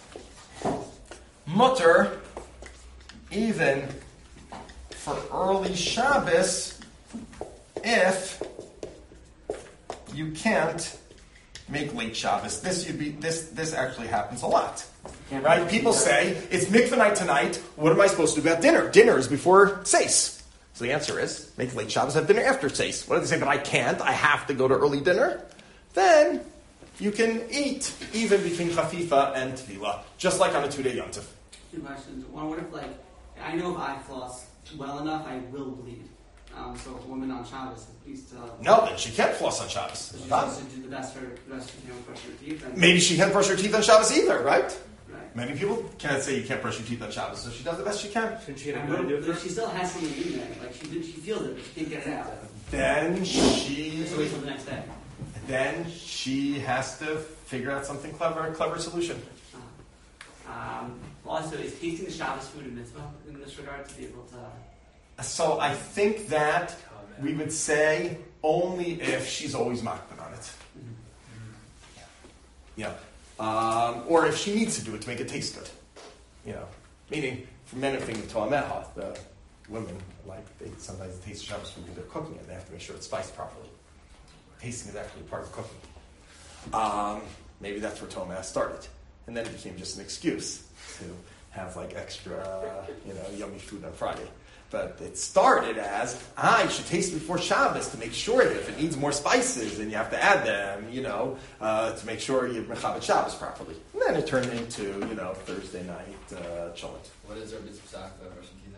mutter even for early Shabbos if you can't make late Shabbos. This actually happens a lot. Right? People say, it's mikveh night tonight, what am I supposed to do about dinner? Dinner is before Tseis. So the answer is, make late Shabbos, have dinner after Tseis. What do they say? But I can't, I have to go to early dinner. Then you can eat even between chafifa and tefillah, just like on a 2-day Yom Tov. Two questions. One, what if, I know if I floss well enough, I will bleed. So a woman on Shabbos needs to... No, then she can't floss on Shabbos. She has to do the best she can with brush her teeth. Maybe she can't brush her teeth on Shabbos either, right? Right. Many people can't say you can't brush your teeth on Shabbos, so she does the best she can. Shouldn't she have to do it But first? she still has something in there. She feels it, but she can't get it out. Then she... Just wait till the next day. Then she has to figure out something clever solution. Also, is tasting the Shabbos food a mitzvah in this regard to be able to... So I think that we would say only if she's always makbid on it. Yeah. Or if she needs to do it to make it taste good. You know, meaning for men of thing of Toameha, the women sometimes taste Shabbos food when they're cooking it. They have to make sure it's spiced properly. Tasting is actually part of cooking. Maybe that's where Toameha started, and then it became just an excuse to have extra, yummy food on Friday. But it started as, you should taste it before Shabbos to make sure that if it needs more spices, then you have to add them, to make sure you mechabed Shabbos properly. And then it turned into, Thursday night cholent. What is our mitzvah about brushing teeth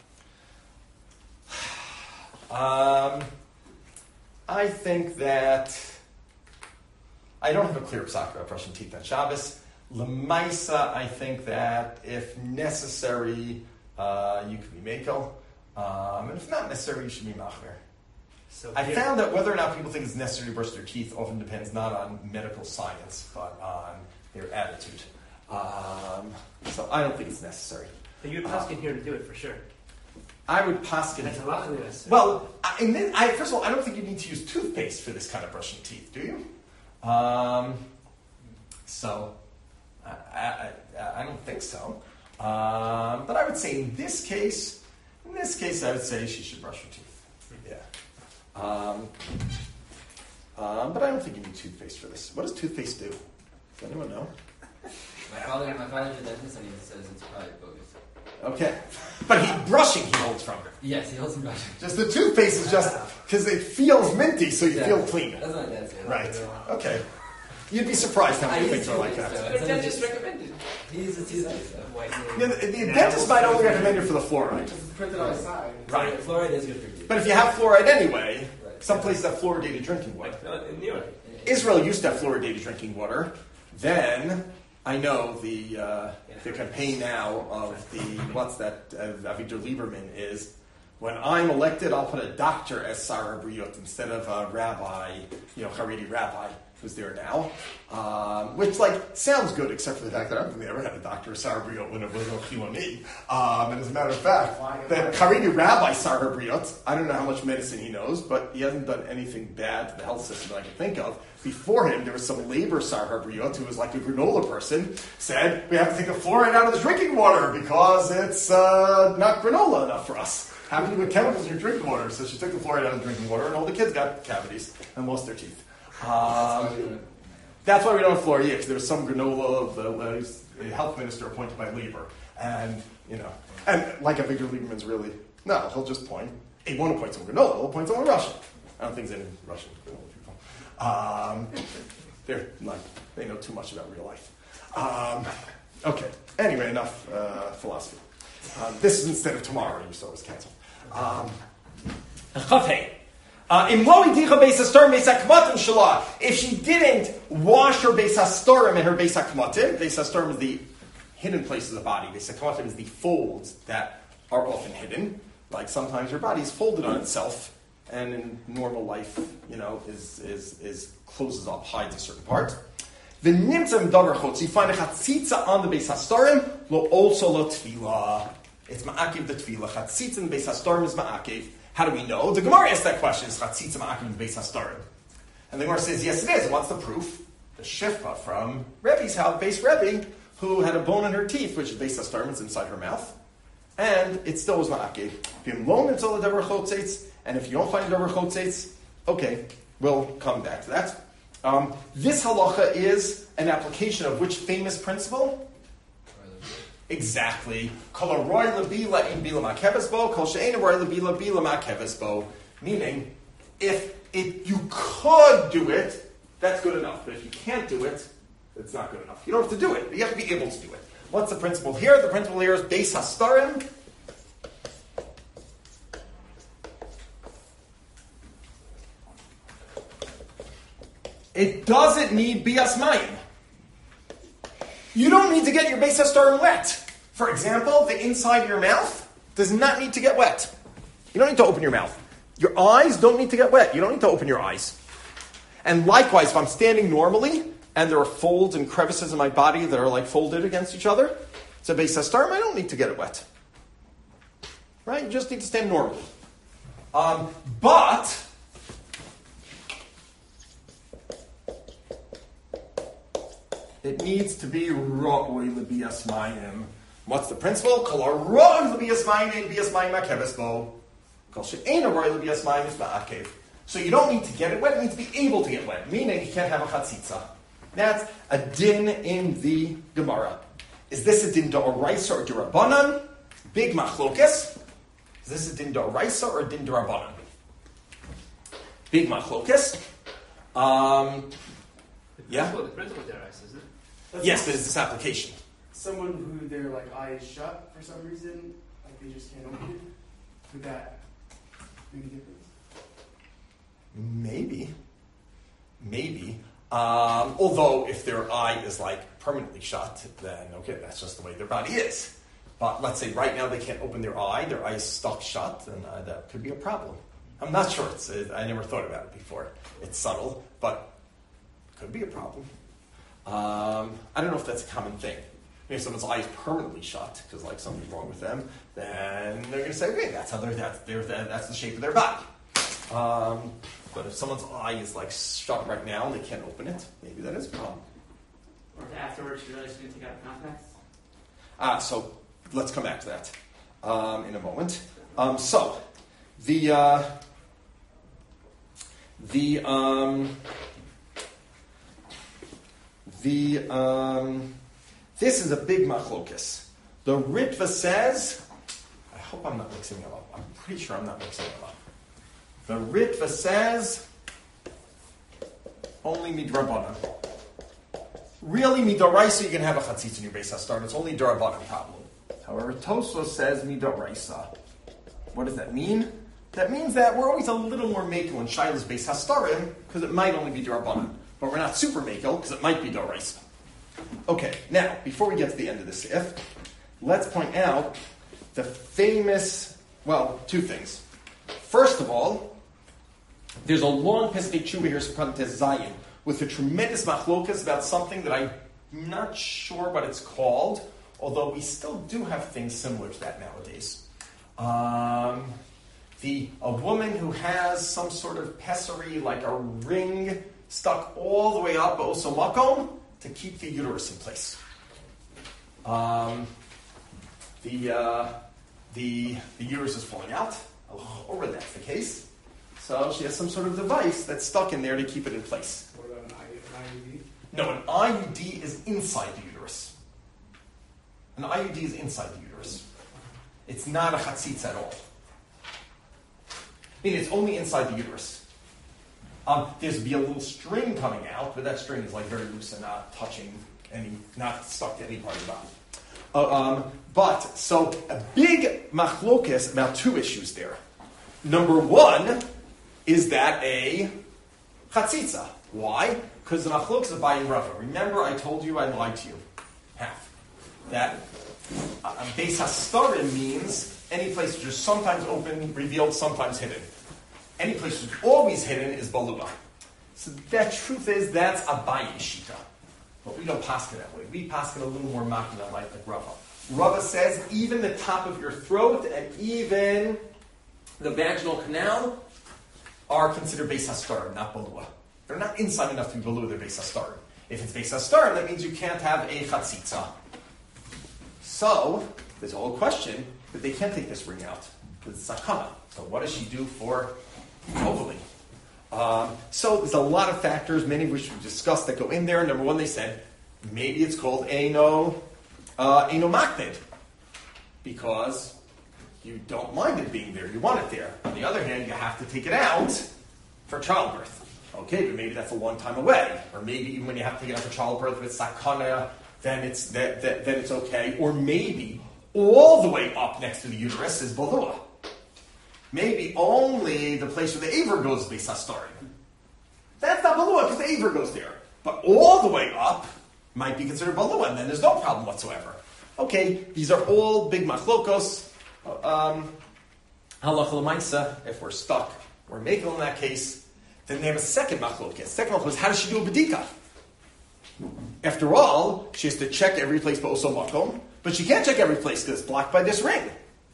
on Shabbos? I think that I don't have a clear psak about brushing teeth on Shabbos. L'maisa, I think that if necessary, you could be mekel. And if not necessary, you should be machmer. So I found that whether or not people think it's necessary to brush their teeth often depends not on medical science, but on their attitude. So I don't think it's necessary. But you would paskin here to do it for sure. I would paskin. That's a lot of this. Well, first of all, I don't think you need to use toothpaste for this kind of brushing teeth, do you? So I don't think so. But I would say in this case, I would say she should brush her teeth. Yeah. But I don't think you need toothpaste for this. What does toothpaste do? Does anyone know? My father's a dentist, and he says it's probably bogus. Okay. But brushing he holds from her. Yes, he holds some brushing. Just the toothpaste is just because it feels minty, so you feel clean. That's what my dad said. Right. Okay. You'd be surprised how many things are like that. But dentist recommended. He's a toothpaste. The dentist might only recommend it for the fluoride. Just print it on the side. Right. Fluoride is good for teeth. But if you have fluoride anyway, some places have fluoridated drinking water. In New York. Israel used to have fluoridated drinking water. Then I know the campaign now of Avigdor Lieberman is, when I'm elected, I'll put a doctor as Sarah Briot instead of a rabbi, Haredi rabbi, who's there now, which like sounds good, except for the fact that I don't think they ever had a doctor of Sarah Briot when it was no Chiloni. And as a matter of fact, the Haredi rabbi Sarah Briot, I don't know how much medicine he knows, but he hasn't done anything bad to the health system that I can think of. Before him, there was some labor Sarah Briot, who was like a granola person, said, we have to take the fluoride out of the drinking water because it's not granola enough for us. Happening with chemicals in your drinking water. So she took the fluoride out of the drinking water, and all the kids got cavities and lost their teeth. That's why we don't have fluoride, because there was some granola of the health minister appointed by Lieber. And, and like Avigdor Lieberman's really, no, he'll just point. He won't appoint someone granola, he'll appoint someone Russian. I don't think there's any Russian granola people. They're like, they know too much about real life. Okay, anyway, enough philosophy. This is instead of tomorrow, you saw it was canceled. If she didn't wash her Beis HaStorim and her Beis HaKmatim, Beis HaStorim is the hidden place of the body. Beis HaKmatim is the folds that are often hidden. Like sometimes your body is folded on itself, and in normal life, is closes up, hides a certain part. The nimtzam davar chutz, you find a chatzitza on the Beis HaStorim, lo also lo tefillah. It's ma'akiv the tefillah. Chatzitza in the Beis HaStorim is ma'akiv. How do we know? The Gemara asks that question, is chatzitza ma'akiv in the Beis HaStorim? And the Gemara says, yes it is. And what's the proof? The shifpa from Rebbe's house, Beis Rebbe, who had a bone in her teeth, which is Beis HaStorim, it's inside her mouth. And it still was ma'akiv. And if you don't find davar chotzetz, okay, we'll come back to that. This halacha is an application of which famous principle? Exactly. Meaning, if you could do it, that's good enough. But if you can't do it, it's not good enough. You don't have to do it, but you have to be able to do it. What's the principle here? The principle here is Beis HaStorim. It doesn't need bias mayim. You don't need to get your Beis HaStorim wet. For example, the inside of your mouth does not need to get wet. You don't need to open your mouth. Your eyes don't need to get wet. You don't need to open your eyes. And likewise, if I'm standing normally and there are folds and crevices in my body that are like folded against each other, it's a Beis HaStorim, I don't need to get it wet. Right? You just need to stand normally. But it needs to be ra'oi l'bias mayim. What's the principle? Kol ha'ra'oi l'bias mayim ein bias mayim ma'keves bo. Kol she'ein ha'ra'oi l'bias mayim is ma'akev. So you don't need to get it wet, you need to be able to get wet. Meaning you can't have a chatzitza. That's a din in the Gemara. Is this a din d'oraisa or d'Rabbanan? Big machlokes. Is this a din d'oraisa or a din d'Rabbanan? Big machlokes. Yeah? The principle of d'oraisa, isn't it? Yes, there's this application. Someone who their eyes shut for some reason, like they just can't open it, would that make a difference? Maybe. Although if their eye is permanently shut, then okay, that's just the way their body is. But let's say right now they can't open their eye is stuck shut, and that could be a problem. I'm not sure. I never thought about it before. It's subtle, but it could be a problem. I don't know if that's a common thing. If someone's eye is permanently shut because something's wrong with them, then they're going to say, okay, that's the shape of their body. But if someone's eye is shut right now and they can't open it, maybe that is a problem. Or if afterwards you realize you didn't take out contacts. So let's come back to that in a moment. This is a big machlokes. The Ritva says, I hope I'm not mixing them up. I'm pretty sure I'm not mixing them up. The Ritva says, only midrabanan. Really, midoraisa, you can have a chatzitz in your Beis HaStorim. It's only darabanan problem. However, Tosfos says midoraisa. What does that mean? That means that we're always a little more mekel in Shaila's Beis HaStorim because it might only be darabanan. But we're not super mekel because it might be doraisa. Okay, now, before we get to the end of this let's point out the famous, two things. First of all, there's a long Pesach Tshuva here, Sukkot Zayin, with a tremendous machlokas about something that I'm not sure what it's called, although we still do have things similar to that nowadays. A woman who has some sort of pessary, like a ring stuck all the way up, also makom, to keep the uterus in place. The uterus is falling out, or that's the case. So she has some sort of device that's stuck in there to keep it in place. What about an IUD? No, an IUD is inside the uterus. An IUD is inside the uterus. It's not a chatzitz at all. I mean, it's only inside the uterus. There's be a little string coming out, but that string is like very loose and not touching not stuck to any part of the body. So a big machlokas about two issues there. Number one, is that a chatzitza? Why? Because the machlokas is by Rava. Remember, I told you I lied to you. Half. That beis hastarim means any place which is sometimes open, revealed, sometimes hidden. Any place which is always hidden is balua. So the truth is that's a Abaye shita. But we don't paskin that way. We paskin a little more makina like Rava. Rava says even the top of your throat and even the vaginal canal are considered beis hastarim, not balua. They're not inside enough to be balua, they're beis hastarim. If it's beis hastarim, that means you can't have a chatzitza. So, there's a whole question that they can't take this ring out, because it's sakana. So what does she do for ovulating? So there's a lot of factors, many of which we discussed, that go in there. Number one, they said, maybe it's called Eino Maknid, because you don't mind it being there, you want it there. On the other hand, you have to take it out for childbirth. Okay, but maybe that's a long time away. Or maybe even when you have to take it out for childbirth with sakana, then it's okay. Or maybe all the way up next to the uterus is balua. Maybe only the place where the aver goes is beis hastarim. That's not balua because the aver goes there. But all the way up might be considered balua, and then there's no problem whatsoever. Okay, these are all big machlokos. Halacha l'maisa, if we're stuck, we're making in that case. Then they have a second machlokes. Second machlokes, how does she do a bedika? After all, she has to check every place but also makom, but she can't check every place because it's blocked by this ring.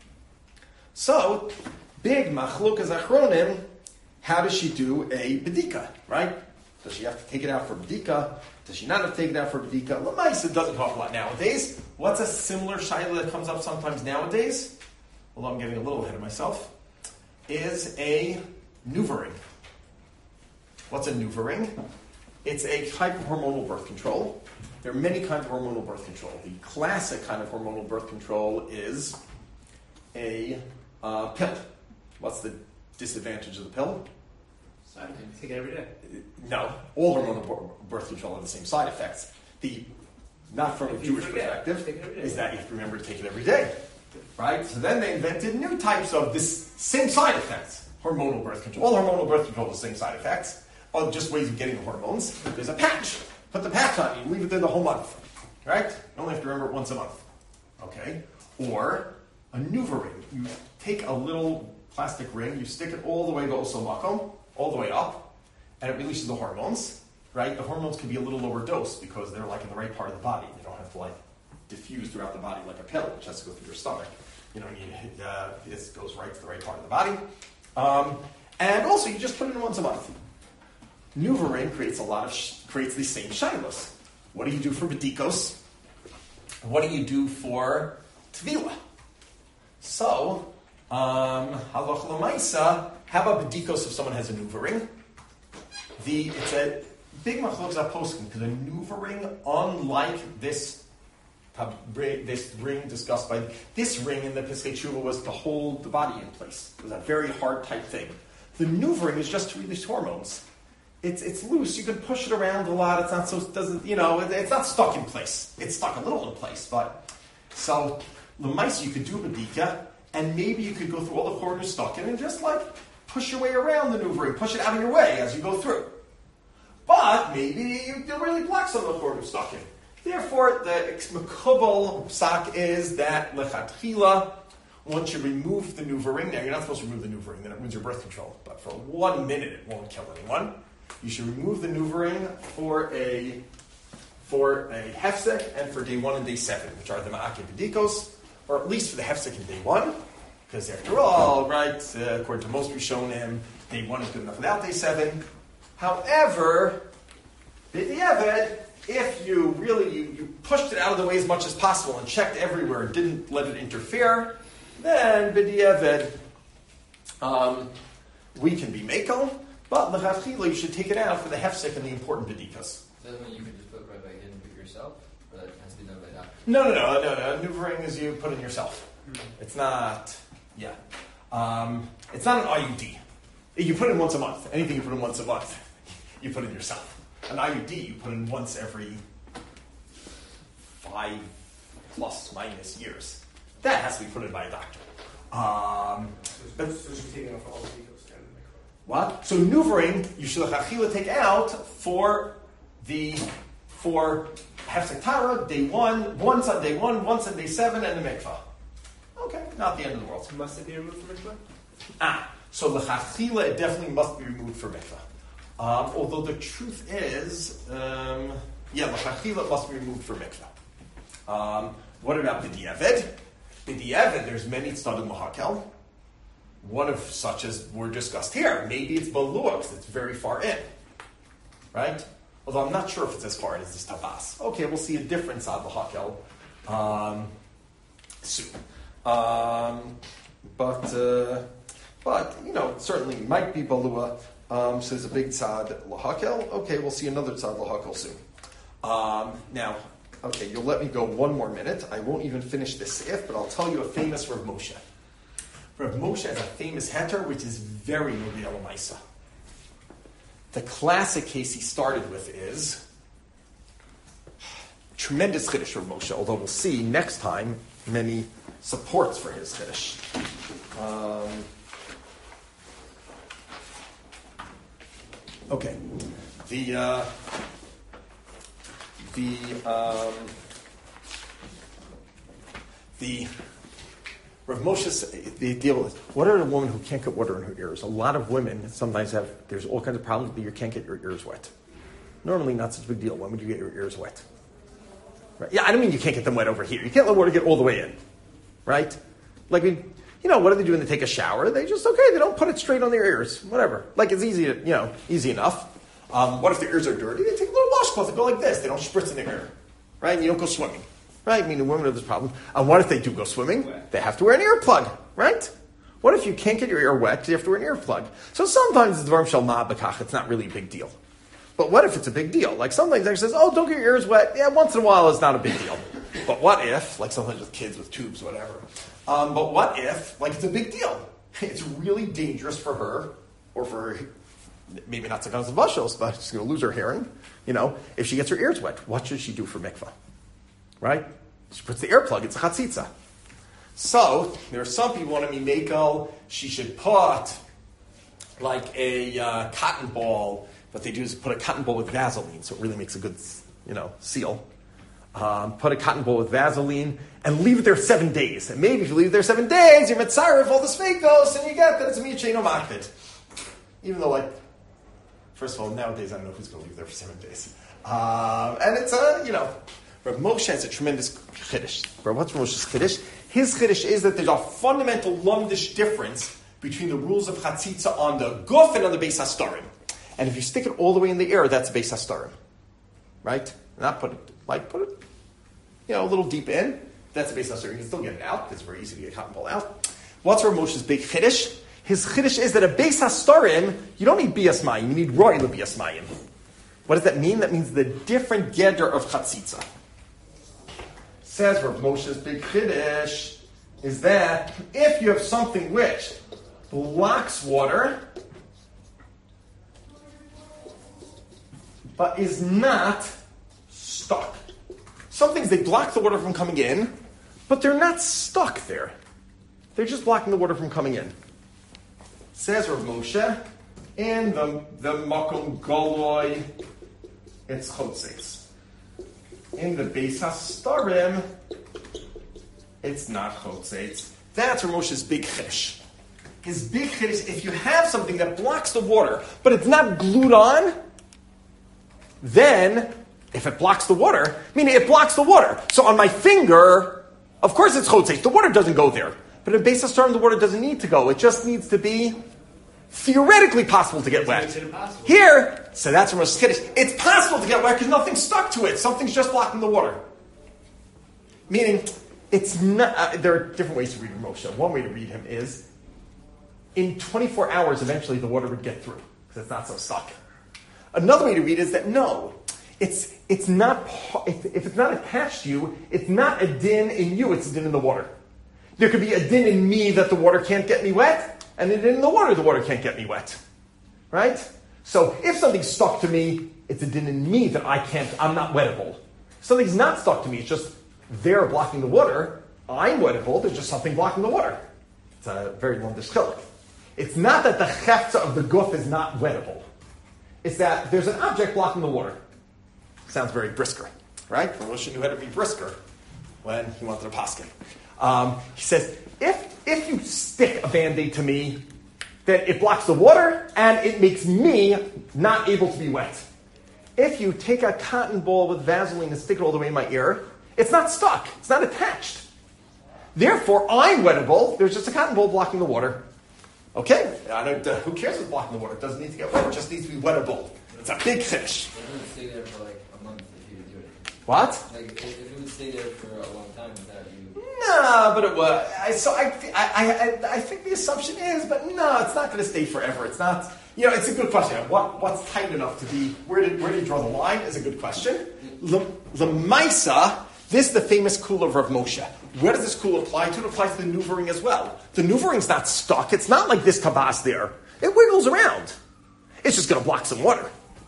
So, big machlokas achronim, how does she do a bedika, right? Does she have to take it out for bedika? Does she not have to take it out for bedika? L'maisa doesn't talk a lot nowadays. What's a similar shaila that comes up sometimes nowadays? Although I'm getting a little ahead of myself, is a nuvering. What's a nuvering? It's a type of hormonal birth control. There are many kinds of hormonal birth control. The classic kind of hormonal birth control is a pill. What's the disadvantage of the pill? Side effects. Take it every day. No, all hormonal birth control have the same side effects. Not from a Jewish perspective, is that you have to remember to take it every day. Right? So then they invented new types of this same side effects. Hormonal birth control. All hormonal birth control has the same side effects. Or just ways of getting the hormones. There's a patch. Put the patch on you and leave it there the whole month. Right? You only have to remember it once a month. Okay? Or a nuvering. You take a little plastic ring, you stick it all the way to also makom, all the way up, and it releases the hormones. Right? The hormones can be a little lower dose because they're like in the right part of the body. They don't have to like diffuse throughout the body like a pill, which has to go through your stomach. This goes right to the right part of the body. And also, you just put it in once a month. Nuvering creates creates the same shilos. What do you do for bedikos? What do you do for tvila? So, halacha l'maisa, how about bedikos if someone has a nuvering? It's a big machlokes poskim because a nuvering, unlike this ring discussed by this ring in the Piskei Tshuva was to hold the body in place. It was a very hard type thing. The nuvering is just to release hormones. It's loose. You can push it around a lot. It's not it's not stuck in place. It's stuck a little in place, but so l'maisa you could do a bedika, and maybe you could go through all the corners stuck in and just like push your way around the nuvering, push it out of your way as you go through. But maybe you really block some of the corners stuck in. Therefore, the mekubal psak is that lechatchila, once you remove the nuvering, now you're not supposed to remove the nuvering, then it ruins your birth control. But for 1 minute, it won't kill anyone. You should remove the nuvering for a hefsek and for day 1 and day 7, which are the ma'akev b'dikos, or at least for the hefsek in day 1, because after all, right, according to most Rishonim, day 1 is good enough without day 7. However, b'diavad, if you really you pushed it out of the way as much as possible and checked everywhere and didn't let it interfere, then b'diavad, we can be mekel, but l'chatchila you should take it out for the hefsek and the important b'dikas. Doesn't mean you can just put it right back in and put it yourself, or that has to be done by doctor? No. Nuvering is you put in yourself. It's not, it's not an IUD. You put in once a month. Anything you put in once a month, you put in yourself. An IUD you put in once every 5 ± years. That has to be put in by a doctor. So she's taking off all the details. What? So nuvering you should take out for hefsek tara day 1, once on day 1, once on day 7, and the mikvah. Okay, not the end of the world. Must it be removed from mikvah? So l'chachila it definitely must be removed for mikvah. Although the truth is, l'chachila must be removed for mikvah. What about b'diavad? B'diavad, there's many tzadim mahakel. One of such as were discussed here. Maybe it's balua because it's very far in, right? Although I'm not sure if it's as far in as this tabas. Okay, we'll see a difference on the hakel soon. But certainly might be balua. Says a big tzad lahakel. Okay, we'll see another tzad lahakel soon. Now, okay, you'll let me go one more minute. I won't even finish this if, but I'll tell you a famous Rav Moshe. Rav Moshe has a famous heter which is very Nogei L'Maisa. The classic case he started with is tremendous chiddush Rav Moshe, although we'll see next time many supports for his chiddush. Okay. The Rav Moshe, the deal with what are a woman who can't get water in her ears? A lot of women sometimes there's all kinds of problems that you can't get your ears wet. Normally not such a big deal. When would you get your ears wet? Right? Yeah, I don't mean you can't get them wet over here. You can't let water get all the way in. Right? Like, what do they do when they take a shower? They just, they don't put it straight on their ears. Whatever. Like, it's easy enough. What if their ears are dirty? They take a little washcloth and go like this. They don't spritz in their ear. Right? And you don't go swimming. Right? I mean, the women have this problem. And what if they do go swimming? They have to wear an earplug. Right? What if you can't get your ear wet? You have to wear an earplug. So sometimes it's dvarim shel ma b'kach. It's not really a big deal. But what if it's a big deal? Like sometimes they says, don't get your ears wet. Yeah, once in a while it's not a big deal. But what if, like sometimes with kids with tubes, whatever. But what if, it's a big deal? It's really dangerous for her, or for her, maybe not Sakhanas Vashos, but she's going to lose her hearing. If she gets her ears wet, what should she do for mikvah? Right? She puts the earplug, it's a chatzitza. So, there are some people want to be mekel, she should put like a cotton ball. What they do is put a cotton ball with Vaseline, so it really makes a good, seal. Put a cotton ball with Vaseline and leave it there 7 days. And maybe if you leave it there 7 days, you're mitzaref all the sfeikos, and you get that it's a miyacheino makbid. Even though, first of all, nowadays I don't know who's going to leave there for 7 days. And it's Rav Moshe has a tremendous chiddush. What's Rav Moshe's chiddush? His chiddush is that there's a fundamental lumdish difference between the rules of chatzitza on the guf and on the beis hastarim. And if you stick it all the way in the air, that's beis hastarim. Right? Not put it, a little deep in. That's a beis hastarim. You can still get it out. It's very easy to get a cotton ball out. What's Rav Moshe's big chiddush? His chiddush is that a beis hastarim, you don't need bias mayim, you need roy lebias mayim. What does that mean? That means the different geder of chatzitza. Says Rav Moshe's big chiddush is that if you have something which blocks water, but is not stuck. Some things, they block the water from coming in, but they're not stuck there. They're just blocking the water from coming in. Says Rav Moshe, in the makom goloi, it's chotzeis. In the beis hastarim, it's not chotzeis. That's Rav Moshe's big chiddush. is big chiddush. If you have something that blocks the water, but it's not glued on, then if it blocks the water, meaning it blocks the water. So on my finger, of course it's chotzeis. The water doesn't go there. But in Beis HaStarim, the water doesn't need to go. It just needs to be theoretically possible to get wet. Here, so that's from Rosh Chiddush. It's possible to get wet because nothing's stuck to it. Something's just blocking the water. Meaning, it's not. There are different ways to read Moshe. One way to read him is, in 24 hours, eventually the water would get through because it's not so stuck. Another way to read it is that no, it's not. If it's not attached to you, it's not a din in you. It's a din in the water. There could be a din in me that the water can't get me wet, and a din in the water can't get me wet. Right? So if something's stuck to me, it's a din in me that I'm not wettable. If something's not stuck to me, it's just there blocking the water. I'm wettable, there's just something blocking the water. It's a very long dischilik. It's not that the chefza of the guf is not wettable. It's that there's an object blocking the water. Sounds very brisker, right? Moshe knew how to be brisker when he wanted a paskin. He says, if you stick a Band-Aid to me, then it blocks the water and it makes me not able to be wet. If you take a cotton ball with Vaseline and stick it all the way in my ear, it's not stuck. It's not attached. Therefore, I'm wettable. There's just a cotton ball blocking the water. Okay? Who cares what's blocking the water? It doesn't need to get wet. It just needs to be wettable. It's a big fish. It would stay there for like a month if you would do it. What? Like if it would stay there for a long time without you. No, but it was. I think the assumption is, but no, it's not going to stay forever. It's not. It's a good question. What's tight enough to be? Where do you draw the line? Is a good question. L'maisa, this is the famous kula of Rav Moshe. Where does this kula apply to? It applies to the nuvering as well. The nuvering's not stuck. It's not like this kabas there. It wiggles around. It's just going to block some water.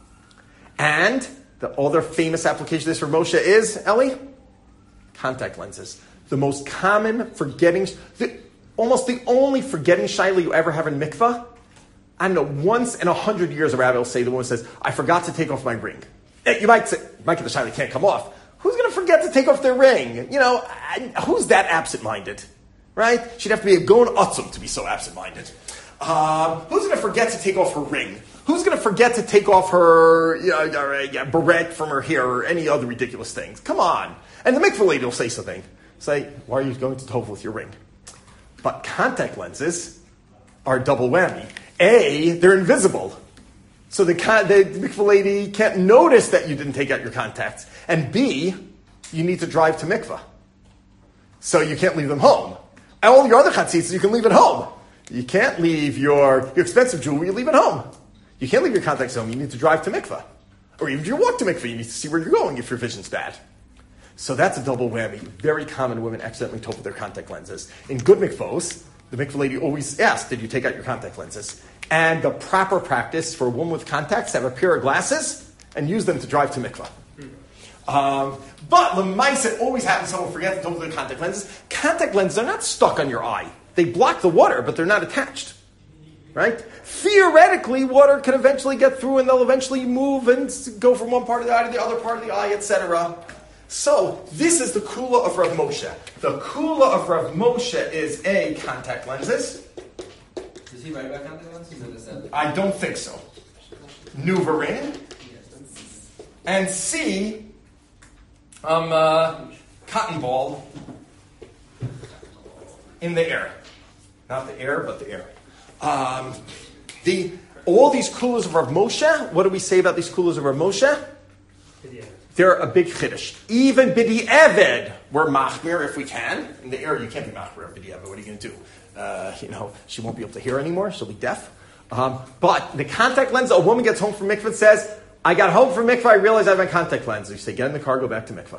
And the other famous application of this for Moshe is, Ellie, contact lenses. The most common forgetting, almost the only forgetting shaila you ever have in mikvah. I don't know, once in 100 years a rabbi will say, the woman says, I forgot to take off my ring. You might say, get the shaila can't come off. Who's going to forget to take off their ring? Who's that absent-minded? Right? She'd have to be a gon atzum to be so absent-minded. Who's going to forget to take off her ring? Who's going to forget to take off her beret from her hair or any other ridiculous things? Come on. And the mikvah lady will say something. Say, why are you going to tov with your ring? But contact lenses are double whammy. A, they're invisible. So the mikvah lady can't notice that you didn't take out your contacts. And B, you need to drive to mikvah. So you can't leave them home. And all your other chatzitzas you can leave at home. You can't leave your expensive jewelry, you leave at home. You can't leave your contacts at home, you need to drive to mikvah. Or even if you walk to mikvah, you need to see where you're going if your vision's bad. So that's a double whammy. Very common women accidentally tov with their contact lenses. In good mikvahs, the mikvah lady always asks, did you take out your contact lenses? And the proper practice for a woman with contacts to have a pair of glasses and use them to drive to mikvah. But l'maisa, it always happens someone forgets to tov with their contact lenses. Contact lenses are not stuck on your eye. They block the water, but they're not attached. Right? Theoretically, water can eventually get through and they'll eventually move and go from one part of the eye to the other part of the eye, etc. So, this is the kula of Rav Moshe. The kula of Rav Moshe is A, contact lenses. Does he write about contact lenses or does that? I don't think so. Nuvering. And C, cotton ball in the air. Not the air, but the air. All these kulas of Rav Moshe, what do we say about these kulas of Rav Moshe? They're a big chiddush. Even b'di eved, we're machmir if we can. In the air, you can't be machmir b'di eved. What are you going to do? She won't be able to hear anymore. She'll be deaf. But the contact lens, a woman gets home from mikvah and says, I got home from mikvah, I realized I have my contact lens. You say, get in the car, go back to mikvah.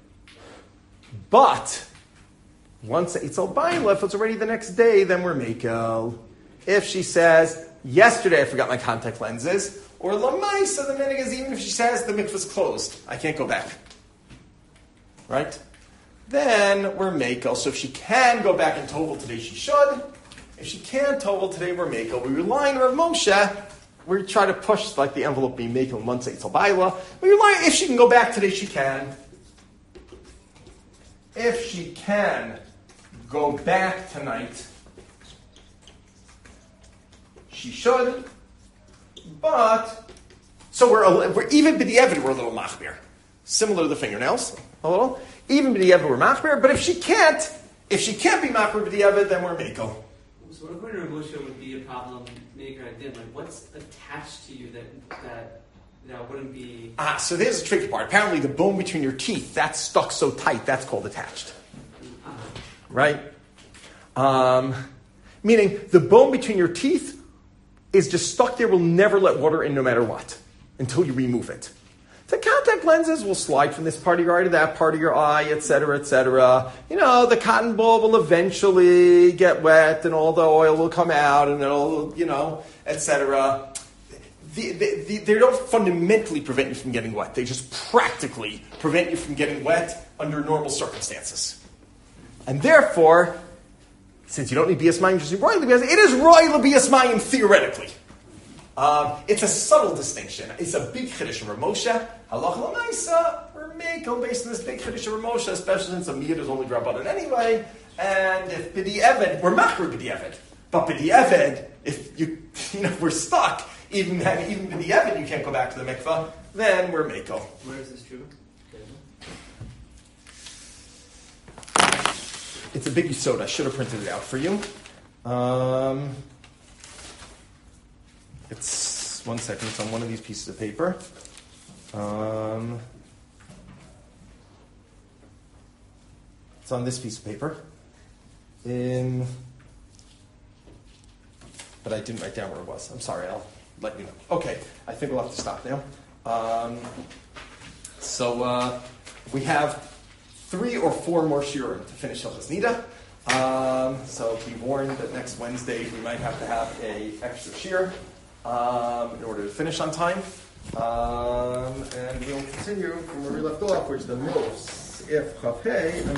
But once it's al bayla, if it's already the next day, then we're mekel. If she says, yesterday I forgot my contact lenses, or l'maisa, the minig is even if she says the mikvah's closed, I can't go back. Right? Then we're mekel. So if she can go back and tovel today, she should. If she can't tovel today, we're mekel. We rely on Rav Moshe. We try to push like the envelope being mekel once it's al bayla. We rely if she can go back today, she can. If she can go back tonight, she should. But so we're even b'di'evid we're a little machmir, similar to the fingernails a little. Even b'di'evid we're machmir, but if she can't be machmir b'di'evid, then we're meko. So what according to Moshe would be a problem maker I did? Like what's attached to you that wouldn't be? So there's the tricky part. Apparently, the bone between your teeth that's stuck so tight that's called attached, right? Meaning the bone between your teeth is just stuck there, will never let water in no matter what, until you remove it. The contact lenses will slide from this part of your eye to that part of your eye, etc., etc. The cotton ball will eventually get wet, and all the oil will come out, and it'll, etc. They don't fundamentally prevent you from getting wet. They just practically prevent you from getting wet under normal circumstances. And therefore, since you don't need bias mayim, just need royal bias, it is royal bias mayim theoretically. It's a subtle distinction. It's a big chiddush of Moshe. Halacha l'maisa, we're meko based on this big chiddush of Moshe, especially since a miyad is only drabanan anyway. And if b'di'evid, we're machmer b'di'evid. But b'di'evid, if we're stuck, even b'di'evid, you can't go back to the mikvah, then we're meko. Where is this true? It's a big yisod. I should have printed it out for you. It's 1 second. It's on one of these pieces of paper. It's on this piece of paper. But I didn't write down where it was. I'm sorry. I'll let you know. Okay. I think we'll have to stop now. So we have 3 or 4 more shiurim to finish Hilchos Nida. So be warned that next Wednesday we might have to have a extra shiur in order to finish on time. And we'll continue from where we left off, which is the Mos If Chafei.